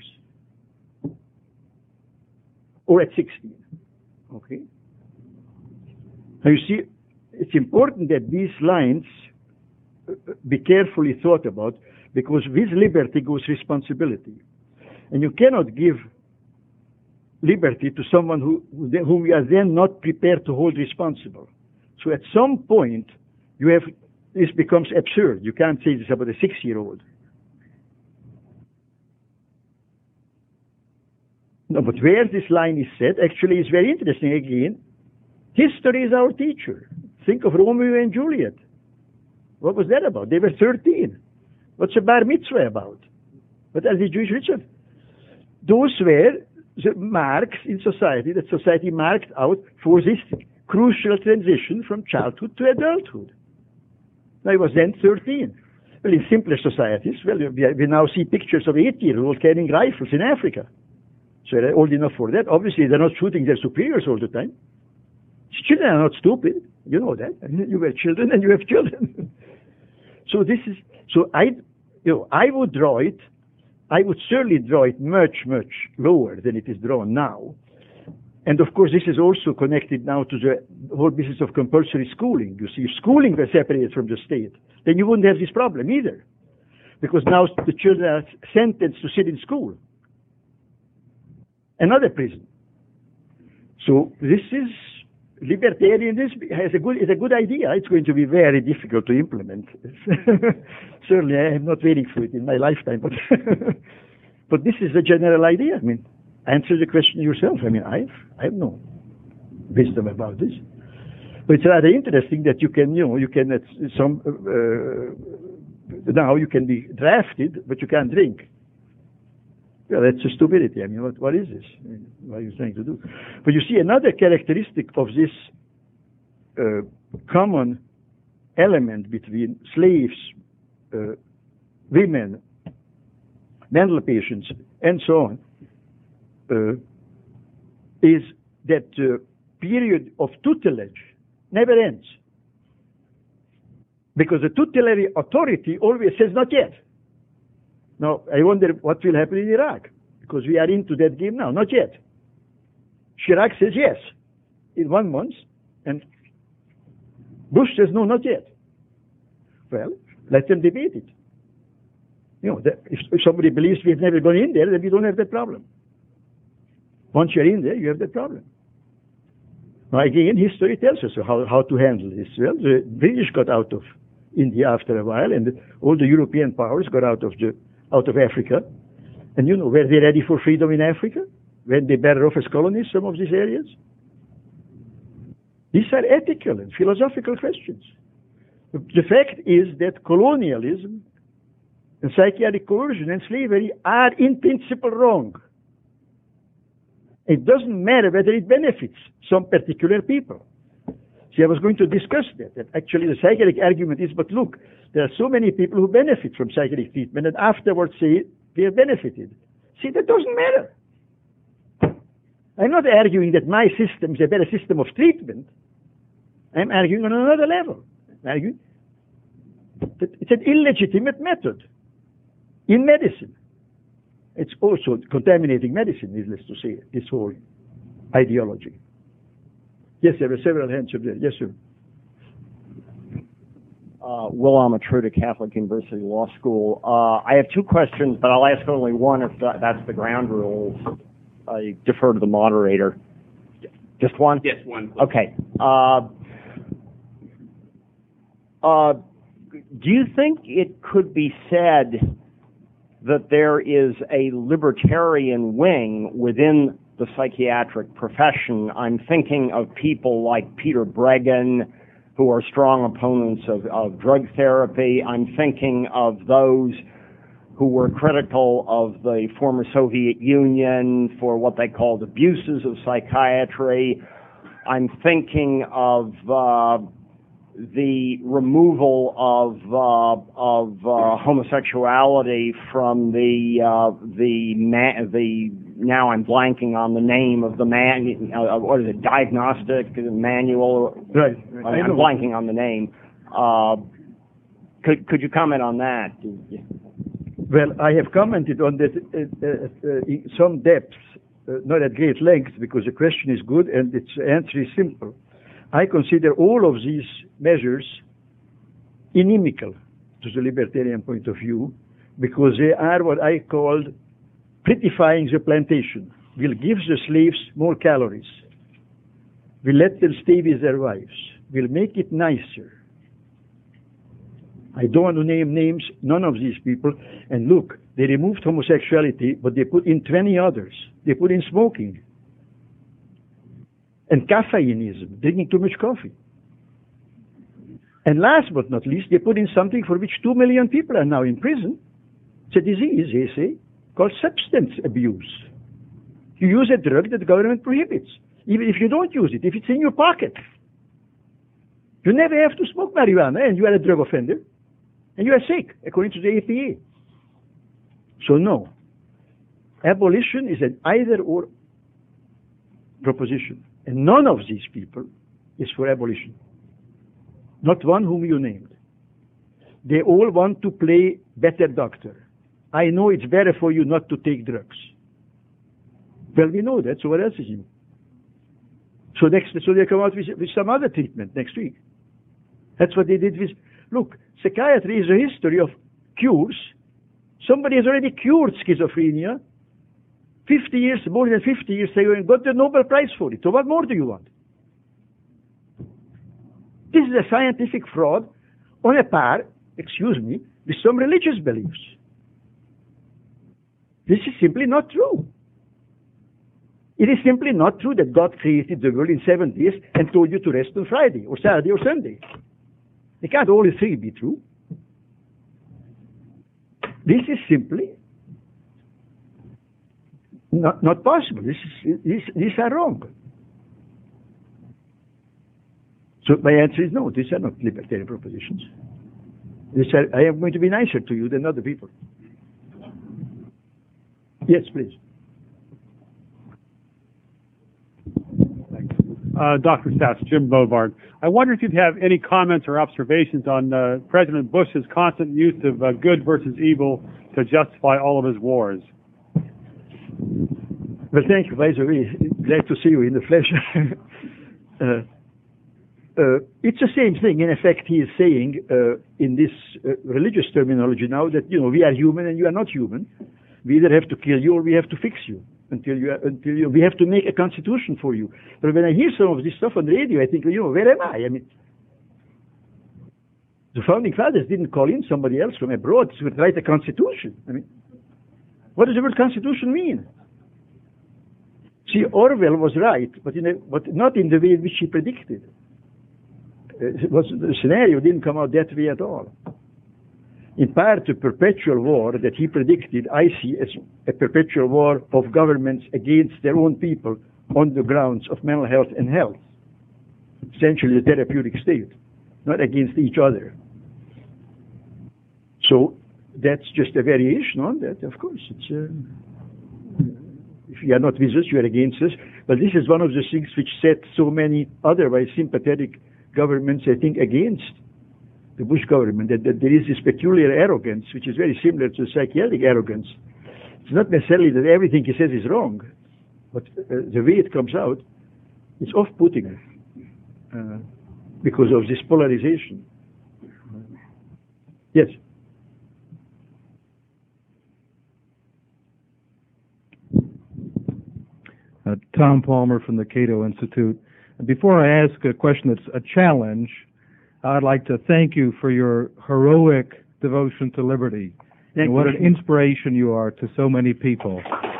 Or at 16, okay? Now you see, it's important that these lines be carefully thought about, because with liberty goes responsibility. And you cannot give liberty to someone whom you are then not prepared to hold responsible. So at some point, this becomes absurd. You can't say this about a 6-year-old. No, but where this line is set actually is very interesting again. History is our teacher. Think of Romeo and Juliet. What was that about? They were 13. What's a bar mitzvah about? What are the Jewish rituals? Those were the marks in society that society marked out for this crucial transition from childhood to adulthood. I was then 13. Well, in simpler societies, well, we now see pictures of 8-year-olds carrying rifles in Africa. So they're old enough for that. Obviously, they're not shooting their superiors all the time. Children are not stupid. You know that. You were children and you have children. So I would draw it. I would certainly draw it much, much lower than it is drawn now. And of course, this is also connected now to the whole business of compulsory schooling. You see, if schooling were separated from the state, then you wouldn't have this problem either. Because now the children are sentenced to sit in school. Another prison. So this is, libertarianism is a good idea. It's going to be very difficult to implement. Certainly, I am not waiting for it in my lifetime, but this is the general idea. I mean, answer the question yourself. I mean, I have no wisdom about this, but it's rather interesting that you can now you can be drafted, but you can't drink. Well, that's a stupidity. I mean, what is this? I mean, what are you trying to do? But you see, another characteristic of this common element between slaves, women, mental patients, and so on, is that period of tutelage never ends. Because the tutelary authority always says not yet. Now, I wonder what will happen in Iraq, because we are into that game now. Not yet. Chirac says yes in 1 month, and Bush says no, not yet. Well, let them debate it. You know, if somebody believes we've never gone in there, then we don't have that problem. Once you're in there, you have that problem. Now, again, history tells us how to handle this. Well, the British got out of India after a while, and all the European powers got out of Africa. And you know, were they ready for freedom in Africa? When they better off as colonies, some of these areas? These are ethical and philosophical questions. The fact is that colonialism and psychiatric coercion and slavery are in principle wrong. It doesn't matter whether it benefits some particular people. See, I was going to discuss that actually the psychiatric argument is, but look, there are so many people who benefit from psychiatric treatment and afterwards say they have benefited. See, that doesn't matter. I'm not arguing that my system is a better system of treatment. I'm arguing on another level. I'm arguing that it's an illegitimate method in medicine. It's also contaminating medicine, needless to say, this whole ideology. Yes, there were several hands up there. Yes, sir. Will Amatruda, Catholic University Law School. I have 2 questions, but I'll ask only one if that's the ground rules. I defer to the moderator. Just one? Yes, one. Okay. Do you think it could be said that there is a libertarian wing within the psychiatric profession? I'm thinking of people like Peter Breggin, who are strong opponents of drug therapy. I'm thinking of those who were critical of the former Soviet Union for what they called abuses of psychiatry. I'm thinking of the removal of homosexuality from the now I'm blanking on the name of the what is it, diagnostic manual? Right. I'm blanking on the name. Could you comment on that? Well, I have commented on that in some depth, not at great length, because the question is good and its answer is simple. I consider all of these measures inimical to the libertarian point of view, because they are what I called prettifying the plantation. We'll give the slaves more calories. We'll let them stay with their wives. We'll make it nicer. I don't want to name names, none of these people. And look, they removed homosexuality, but they put in 20 others. They put in smoking. And caffeineism, drinking too much coffee. And last but not least, they put in something for which 2 million people are now in prison. It's a disease, they say, called substance abuse. You use a drug that the government prohibits, even if you don't use it, if it's in your pocket. You never have to smoke marijuana, and you are a drug offender, and you are sick, according to the EPA. So no, abolition is an either-or proposition, and none of these people is for abolition. Not one whom you named. They all want to play better doctor. I know it's better for you not to take drugs. Well, we know that, so what else is new? So they come out with some other treatment next week. That's what they did with, look, psychiatry is a history of cures. Somebody has already cured schizophrenia. 50 years, more than 50 years ago, and got the Nobel Prize for it. So what more do you want? This is a scientific fraud on a par, excuse me, with some religious beliefs. This is simply not true. It is simply not true that God created the world in 7 days and told you to rest on Friday or Saturday or Sunday. They can't all three be true. This is simply not possible. These are wrong. So my answer is no, these are not libertarian propositions. I am going to be nicer to you than other people. Yes, please. Dr. Stats, Jim Bovard. I wonder if you'd have any comments or observations on President Bush's constant use of good versus evil to justify all of his wars. Well, thank you. By the way, glad to see you in the flesh. It's the same thing. In effect, he is saying in this religious terminology now that, we are human and you are not human. We either have to kill you or we have to fix you. We have to make a constitution for you. But when I hear some of this stuff on the radio, I think, where am I? I mean, the founding fathers didn't call in somebody else from abroad to write a constitution. I mean, what does the word constitution mean? See, Orwell was right, but not in the way in which he predicted. The scenario didn't come out that way at all. In part, the perpetual war that he predicted, I see as a perpetual war of governments against their own people on the grounds of mental health and health. Essentially, the therapeutic state, not against each other. So that's just a variation on that, of course. It's if you are not with us, you are against us. But this is one of the things which set so many otherwise sympathetic governments, I think, against the Bush government, that there is this peculiar arrogance, which is very similar to psychiatric arrogance. It's not necessarily that everything he says is wrong, but the way it comes out is off-putting because of this polarization. Yes? Tom Palmer from the Cato Institute. Before I ask a question that's a challenge, I'd like to thank you for your heroic devotion to liberty. And what an inspiration you are to so many people.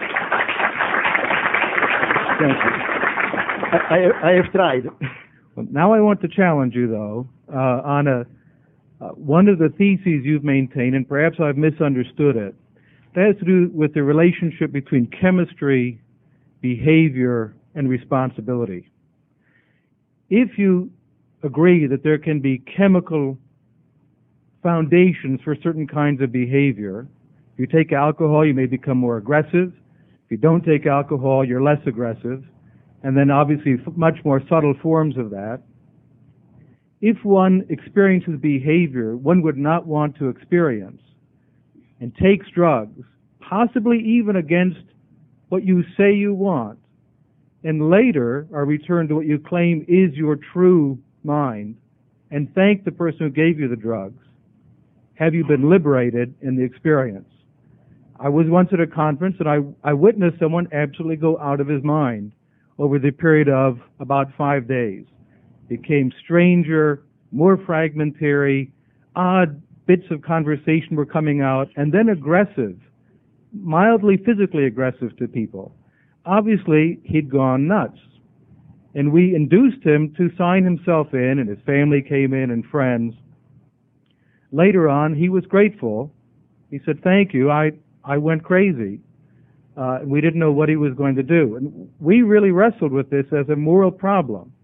Thank you. I have tried. Well, now I want to challenge you, though, on one of the theses you've maintained, and perhaps I've misunderstood it. That has to do with the relationship between chemistry, behavior, and responsibility. If you agree that there can be chemical foundations for certain kinds of behavior. If you take alcohol, you may become more aggressive. If you don't take alcohol, you're less aggressive. And then obviously much more subtle forms of that. If one experiences behavior one would not want to experience and takes drugs, possibly even against what you say you want, and later are returned to what you claim is your true mind, and thank the person who gave you the drugs, have you been liberated in the experience? I was once at a conference and I witnessed someone absolutely go out of his mind over the period of about 5 days. Became stranger, more fragmentary, odd bits of conversation were coming out, and then aggressive, mildly physically aggressive to people. Obviously, he'd gone nuts. And we induced him to sign himself in, and his family came in and friends. Later on, he was grateful. He said, thank you, I went crazy. We didn't know what he was going to do. And we really wrestled with this as a moral problem.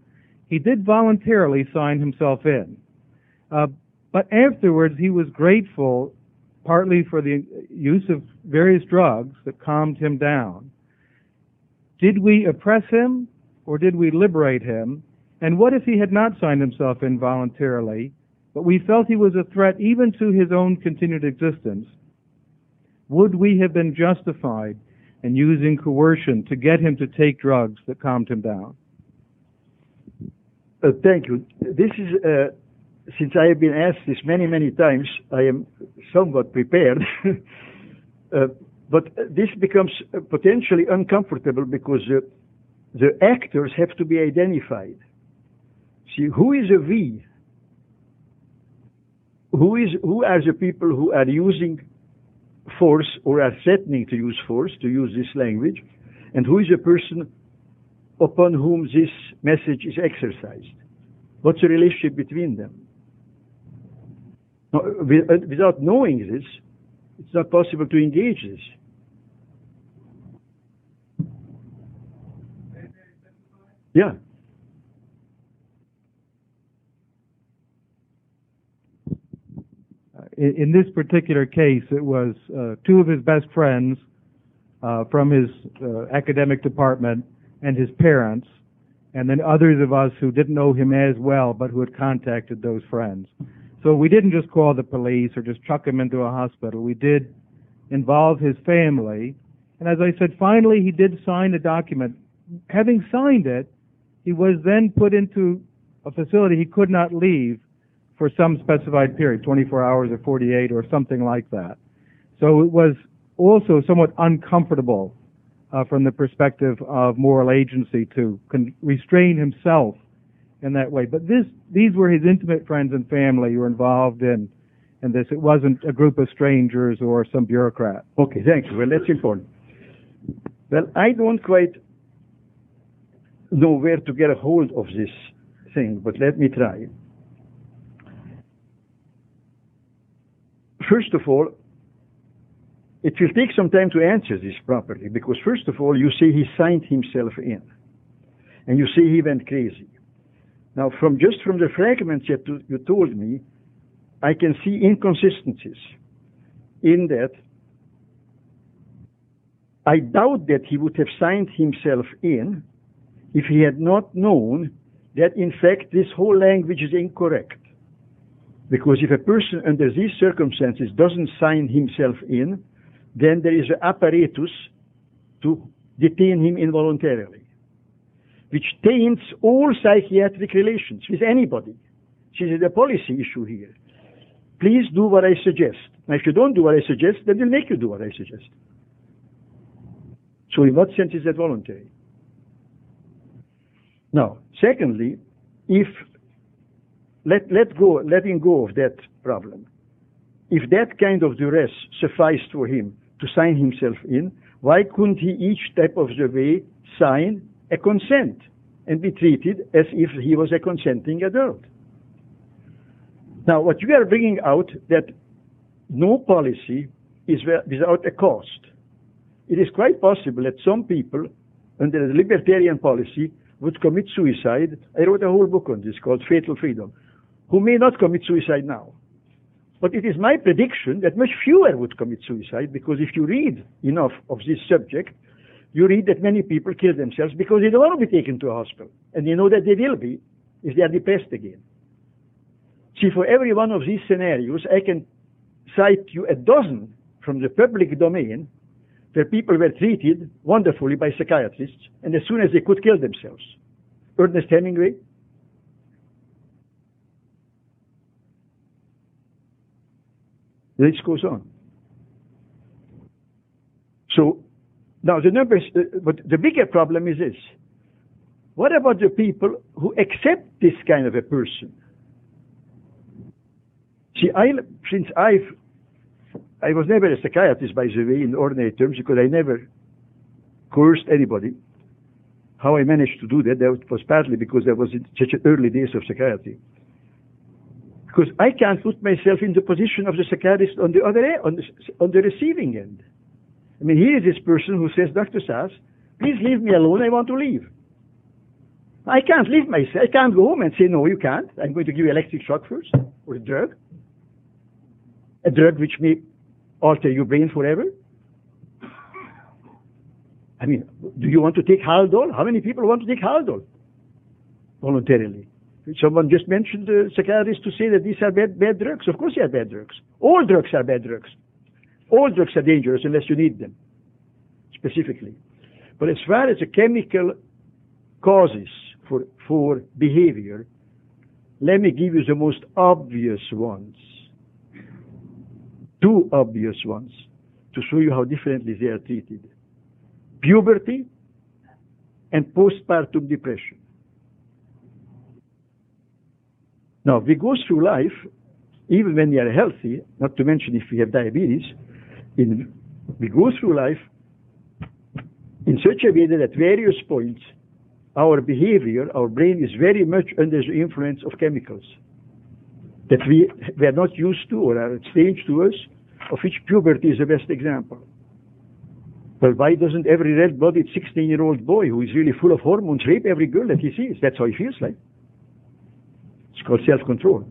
he did voluntarily sign himself in. But afterwards, he was grateful, partly for the use of various drugs that calmed him down. Did we oppress him, or did we liberate him? And what if he had not signed himself in voluntarily, but we felt he was a threat even to his own continued existence? Would we have been justified in using coercion to get him to take drugs that calmed him down? Thank you. This is, since I have been asked this many, many times, I am somewhat prepared. But this becomes potentially uncomfortable because the actors have to be identified. See, who is a we? Who are the people who are using force or are threatening to use force, to use this language? And who is a person upon whom this message is exercised? What's the relationship between them? Now, without knowing this, it's not possible to engage this. Yeah. In this particular case, it was two of his best friends from his academic department and his parents, and then others of us who didn't know him as well, but who had contacted those friends. So we didn't just call the police or just chuck him into a hospital. We did involve his family. And as I said, finally he did sign a document. Having signed it, he was then put into a facility he could not leave for some specified period, 24 hours or 48 or something like that. So it was also somewhat uncomfortable from the perspective of moral agency to restrain himself in that way. But these were his intimate friends and family who were involved in this. It wasn't a group of strangers or some bureaucrat. Okay, thank you. Well, that's important. Well, I don't quite know where to get a hold of this thing, but let me try. First of all, it will take some time to answer this properly, because first of all, you say he signed himself in, and you say he went crazy. Now, just from the fragments that you told me, I can see inconsistencies in that. I doubt that he would have signed himself in if he had not known that, in fact, this whole language is incorrect. Because if a person under these circumstances doesn't sign himself in, then there is an apparatus to detain him involuntarily, which taints all psychiatric relations with anybody. This is a policy issue here. Please do what I suggest. Now, if you don't do what I suggest, then they'll make you do what I suggest. So in what sense is that voluntary? Now, secondly, if letting go of that problem, if that kind of duress sufficed for him to sign himself in, why couldn't he each step of the way sign a consent and be treated as if he was a consenting adult? Now, what you are bringing out, that no policy is without a cost. It is quite possible that some people, under the libertarian policy, would commit suicide. I wrote a whole book on this called Fatal Freedom, who may not commit suicide now. But it is my prediction that much fewer would commit suicide, because if you read enough of this subject, you read that many people kill themselves because they don't want to be taken to a hospital. And you know that they will be if they are depressed again. See, for every one of these scenarios, I can cite you a dozen from the public domain where people were treated wonderfully by psychiatrists, and as soon as they could, kill themselves. Ernest Hemingway. The list goes on. So, now the numbers, but the bigger problem is this. What about the people who accept this kind of a person? See, I was never a psychiatrist, by the way, in ordinary terms, because I never coerced anybody. How I managed to do that was partly because I was in such early days of psychiatry. Because I can't put myself in the position of the psychiatrist on the other end, on the receiving end. I mean, here is this person who says, Dr. Sass, please leave me alone, I want to leave. I can't leave myself. I can't go home and say, no, you can't. I'm going to give you electric shock first, or a drug which may alter your brain forever. I mean, do you want to take Haldol? How many people want to take Haldol voluntarily? Someone just mentioned psychiatrists to say that these are bad drugs. Of course they are bad drugs. All drugs are bad drugs. All drugs are dangerous unless you need them, specifically. But as far as the chemical causes for behavior, let me give you the most obvious ones. Two obvious ones to show you how differently they are treated. Puberty and postpartum depression. Now, we go through life, even when we are healthy, not to mention if we have diabetes, we go through life in such a way that at various points, our behavior, our brain is very much under the influence of chemicals that we are not used to or are strange to us, of which puberty is the best example. Well, why doesn't every red-blooded 16-year-old boy who is really full of hormones rape every girl that he sees? That's how he feels like. It's called self-control.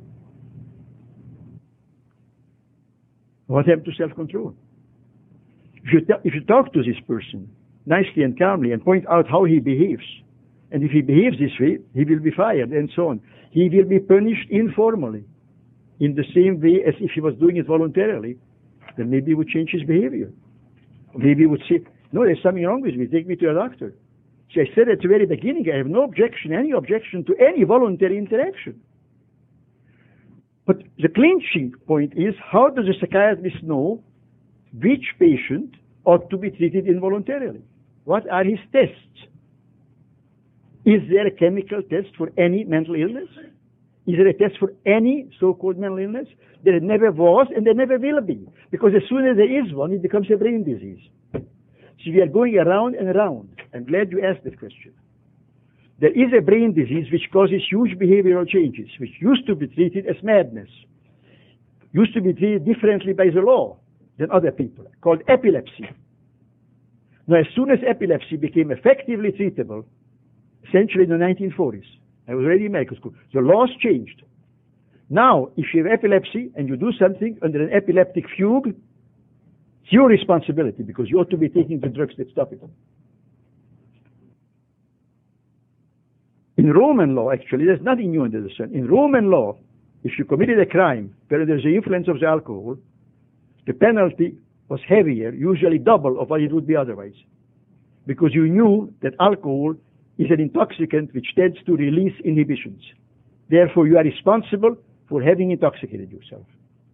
What happened to self-control? If you talk to this person nicely and calmly and point out how he behaves, and if he behaves this way, he will be fired and so on. He will be punished informally in the same way as if he was doing it voluntarily. Then maybe he would change his behavior. Maybe he would say, no, there's something wrong with me, take me to a doctor. See, I said at the very beginning, I have no objection, any objection to any voluntary interaction. But the clinching point is, how does a psychiatrist know which patient ought to be treated involuntarily? What are his tests? Is there a chemical test for any mental illness? Is there a test for any so-called mental illness? There never was and there never will be. Because as soon as there is one, it becomes a brain disease. So we are going around and around. I'm glad you asked that question. There is a brain disease which causes huge behavioral changes, which used to be treated as madness, used to be treated differently by the law than other people, called epilepsy. Now, as soon as epilepsy became effectively treatable, essentially in the 1940s, I was already in medical school, the laws changed. Now, if you have epilepsy and you do something under an epileptic fugue, it's your responsibility because you ought to be taking the drugs that stop it. In Roman law, actually, there's nothing new under the sun. In Roman law, if you committed a crime where there's the influence of the alcohol, the penalty was heavier, usually double of what it would be otherwise. Because you knew that alcohol is an intoxicant which tends to release inhibitions. Therefore, you are responsible for having intoxicated yourself.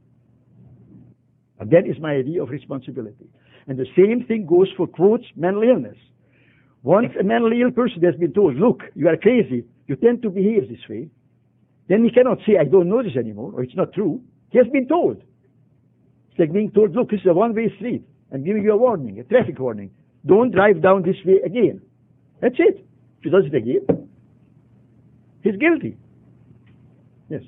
And that is my idea of responsibility. And the same thing goes for, quotes, mental illness. Once a mentally ill person has been told, look, you are crazy, you tend to behave this way, then he cannot say, I don't know this anymore, or it's not true. He has been told. It's like being told, look, this is a one-way street. I'm giving you a warning, a traffic warning. Don't drive down this way again. That's it. If he does it again, he's guilty. Yes.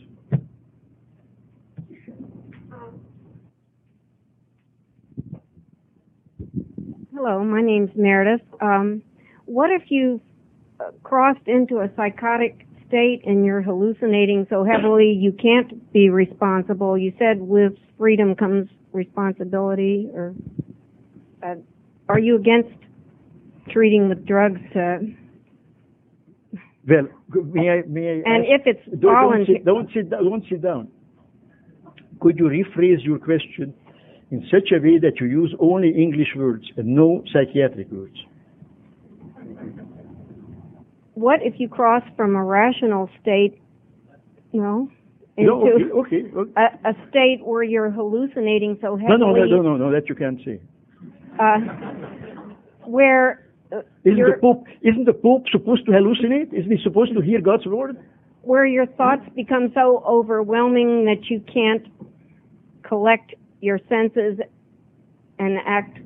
Hello, my name's Meredith. What if you crossed into a psychotic state and you're hallucinating so heavily you can't be responsible? You said with freedom comes responsibility, or are you against treating with drugs to? Well, may I and ask, if it's voluntary, don't sit down. Could you rephrase your question in such a way that you use only English words and no psychiatric words? What if you cross from a rational state, into okay. a state where you're hallucinating so heavily? No, that you can't say. Where isn't the Pope supposed to hallucinate? Isn't he supposed to hear God's word? Where your thoughts become so overwhelming that you can't collect your senses and act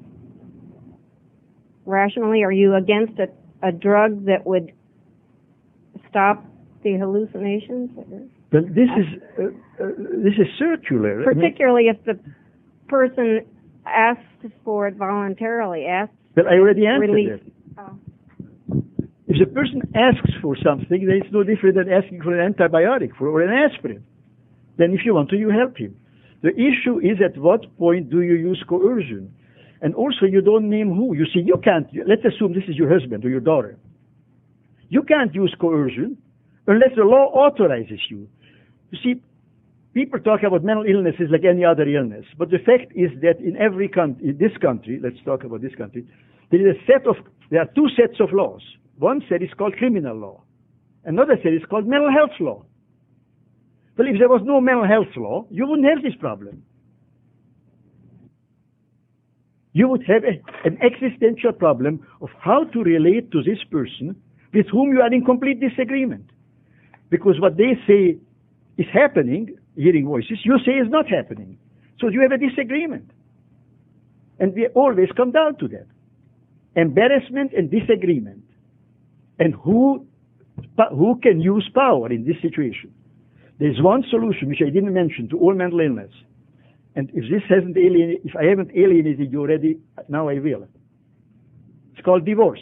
rationally? Are you against a drug that would stop the hallucinations? But this is circular. Particularly if the person asks for it voluntarily. But I already answered it. Oh. If the person asks for something, then it's no different than asking for an antibiotic or an aspirin. Then if you want to, you help him. The issue is at what point do you use coercion? And also you don't name who. You see, you can't, let's assume this is your husband or your daughter. You can't use coercion unless the law authorizes you. You see, people talk about mental illnesses like any other illness, but the fact is that in every country, in this country, let's talk about this country, there are two sets of laws. One set is called criminal law. Another set is called mental health law. Well, if there was no mental health law, you wouldn't have this problem. You would have an existential problem of how to relate to this person with whom you are in complete disagreement. Because what they say is happening, hearing voices, you say is not happening. So you have a disagreement. And we always come down to that. Embarrassment and disagreement. And who can use power in this situation? There's one solution which I didn't mention to all mental illness. And if I haven't alienated you already, now I will. It's called divorce.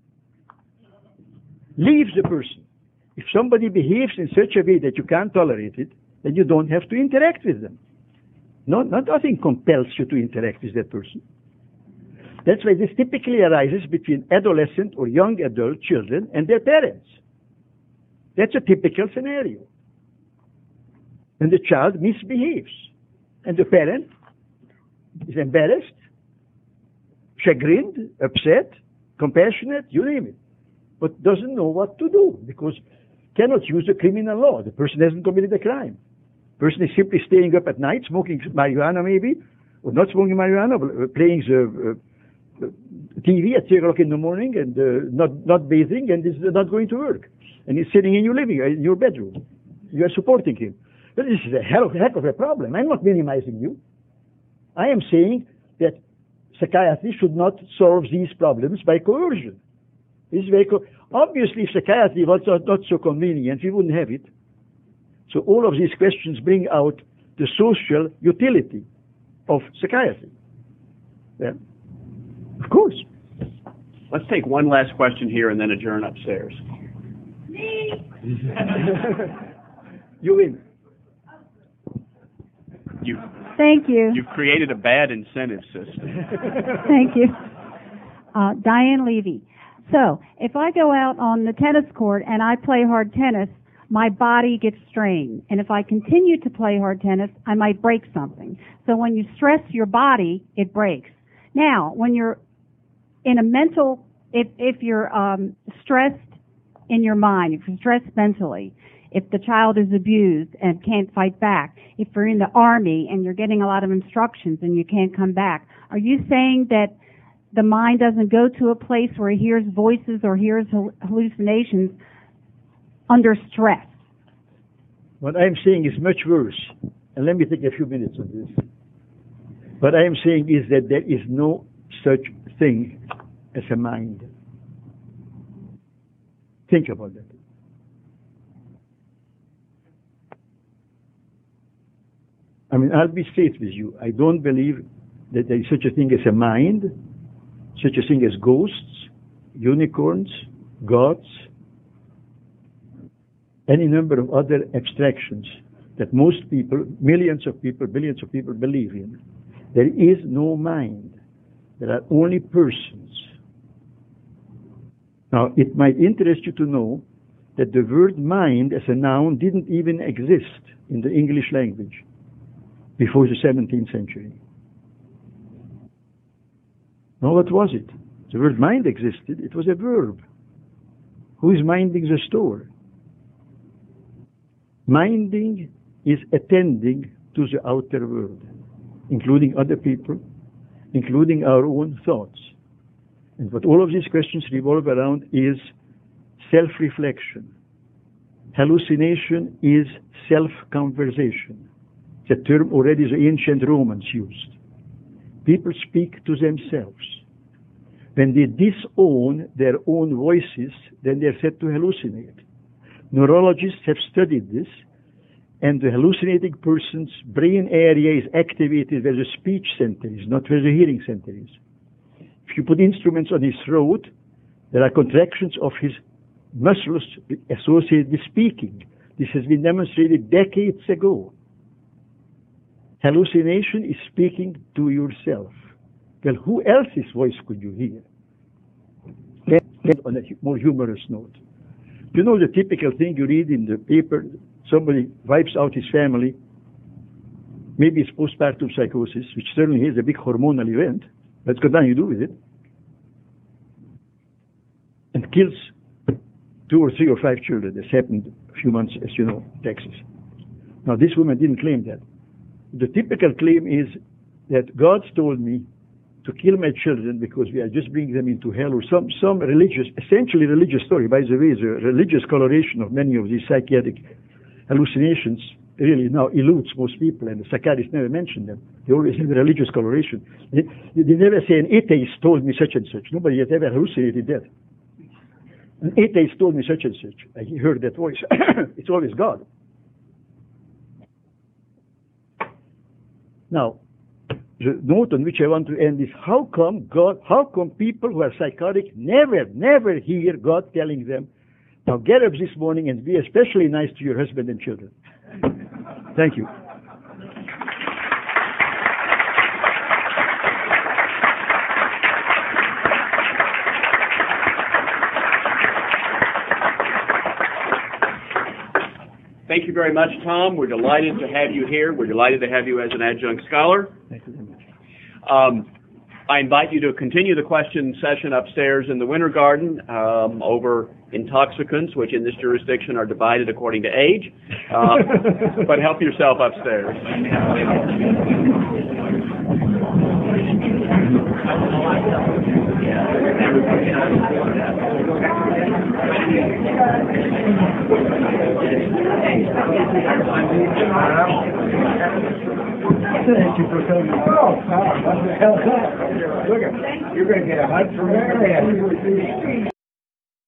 Leave the person. If somebody behaves in such a way that you can't tolerate it, then you don't have to interact with them. Nothing compels you to interact with that person. That's why this typically arises between adolescent or young adult children and their parents. That's a typical scenario. And the child misbehaves. And the parent is embarrassed, chagrined, upset, compassionate, you name it, but doesn't know what to do because cannot use the criminal law. The person hasn't committed a crime. The person is simply staying up at night, smoking marijuana maybe, or not smoking marijuana, but playing the TV at 3 o'clock in the morning and not bathing and is not going to work. And he's sitting in your bedroom. You are supporting him. But this is a heck of a problem. I'm not minimizing you. I am saying that psychiatry should not solve these problems by coercion. This is very obviously, if psychiatry was not so convenient, we wouldn't have it. So all of these questions bring out the social utility of psychiatry. Yeah. Of course. Let's take one last question here and then adjourn upstairs. You win. Thank you. You've created a bad incentive system. Thank you. Diane Levy. So, if I go out on the tennis court and I play hard tennis, my body gets strained. And if I continue to play hard tennis, I might break something. So when you stress your body, it breaks. Now, when you're in a mental, if you're stressed in your mind, if you're stressed mentally, if the child is abused and can't fight back, if you're in the army and you're getting a lot of instructions and you can't come back, are you saying that the mind doesn't go to a place where it hears voices or hears hallucinations under stress? What I'm saying is much worse. And let me take a few minutes on this. What I am saying is that there is no such thing as a mind. Think about that. I mean, I'll be straight with you. I don't believe that there is such a thing as a mind, such a thing as ghosts, unicorns, gods, any number of other abstractions that most people, millions of people, billions of people believe in. There is no mind. There are only persons. Now, it might interest you to know that the word mind as a noun didn't even exist in the English language before the 17th century. Now, what was it? The word mind existed. It was a verb. Who is minding the store? Minding is attending to the outer world, including other people, including our own thoughts. And what all of these questions revolve around is self-reflection. Hallucination is self-conversation. It's a term already the ancient Romans used. People speak to themselves. When they disown their own voices, then they're said to hallucinate. Neurologists have studied this, and the hallucinating person's brain area is activated where the speech center is, not where the hearing center is. If you put instruments on his throat, there are contractions of his muscles associated with speaking. This has been demonstrated decades ago. Hallucination is speaking to yourself. Well, who else's voice could you hear? And on a more humorous note, you know the typical thing you read in the paper, somebody wipes out his family, maybe it's postpartum psychosis, which certainly is a big hormonal event, but it's got nothing to do with it, and kills 2 or 3 or 5 children. This happened a few months, as you know, in Texas. Now, this woman didn't claim that. The typical claim is that God told me to kill my children because we are just bringing them into hell, or some religious, essentially religious story. By the way, the religious coloration of many of these psychiatric hallucinations really now eludes most people, and the psychiatrists never mention them. They always have a religious coloration. They never say an atheist told me such and such. Nobody has ever hallucinated that. An atheist told me such and such. I heard that voice. It's always God. Now, the note on which I want to end is how come people who are psychotic never hear God telling them, now get up this morning and be especially nice to your husband and children. Thank you. Thank you very much, Tom. We're delighted to have you here. We're delighted to have you as an adjunct scholar. Thank you very much. I invite you to continue the question session upstairs in the Winter Garden over intoxicants, which in this jurisdiction are divided according to age. But help yourself upstairs. Thank you for coming. Oh, what the hell's that? Look, you're going to get a hug from Marianne.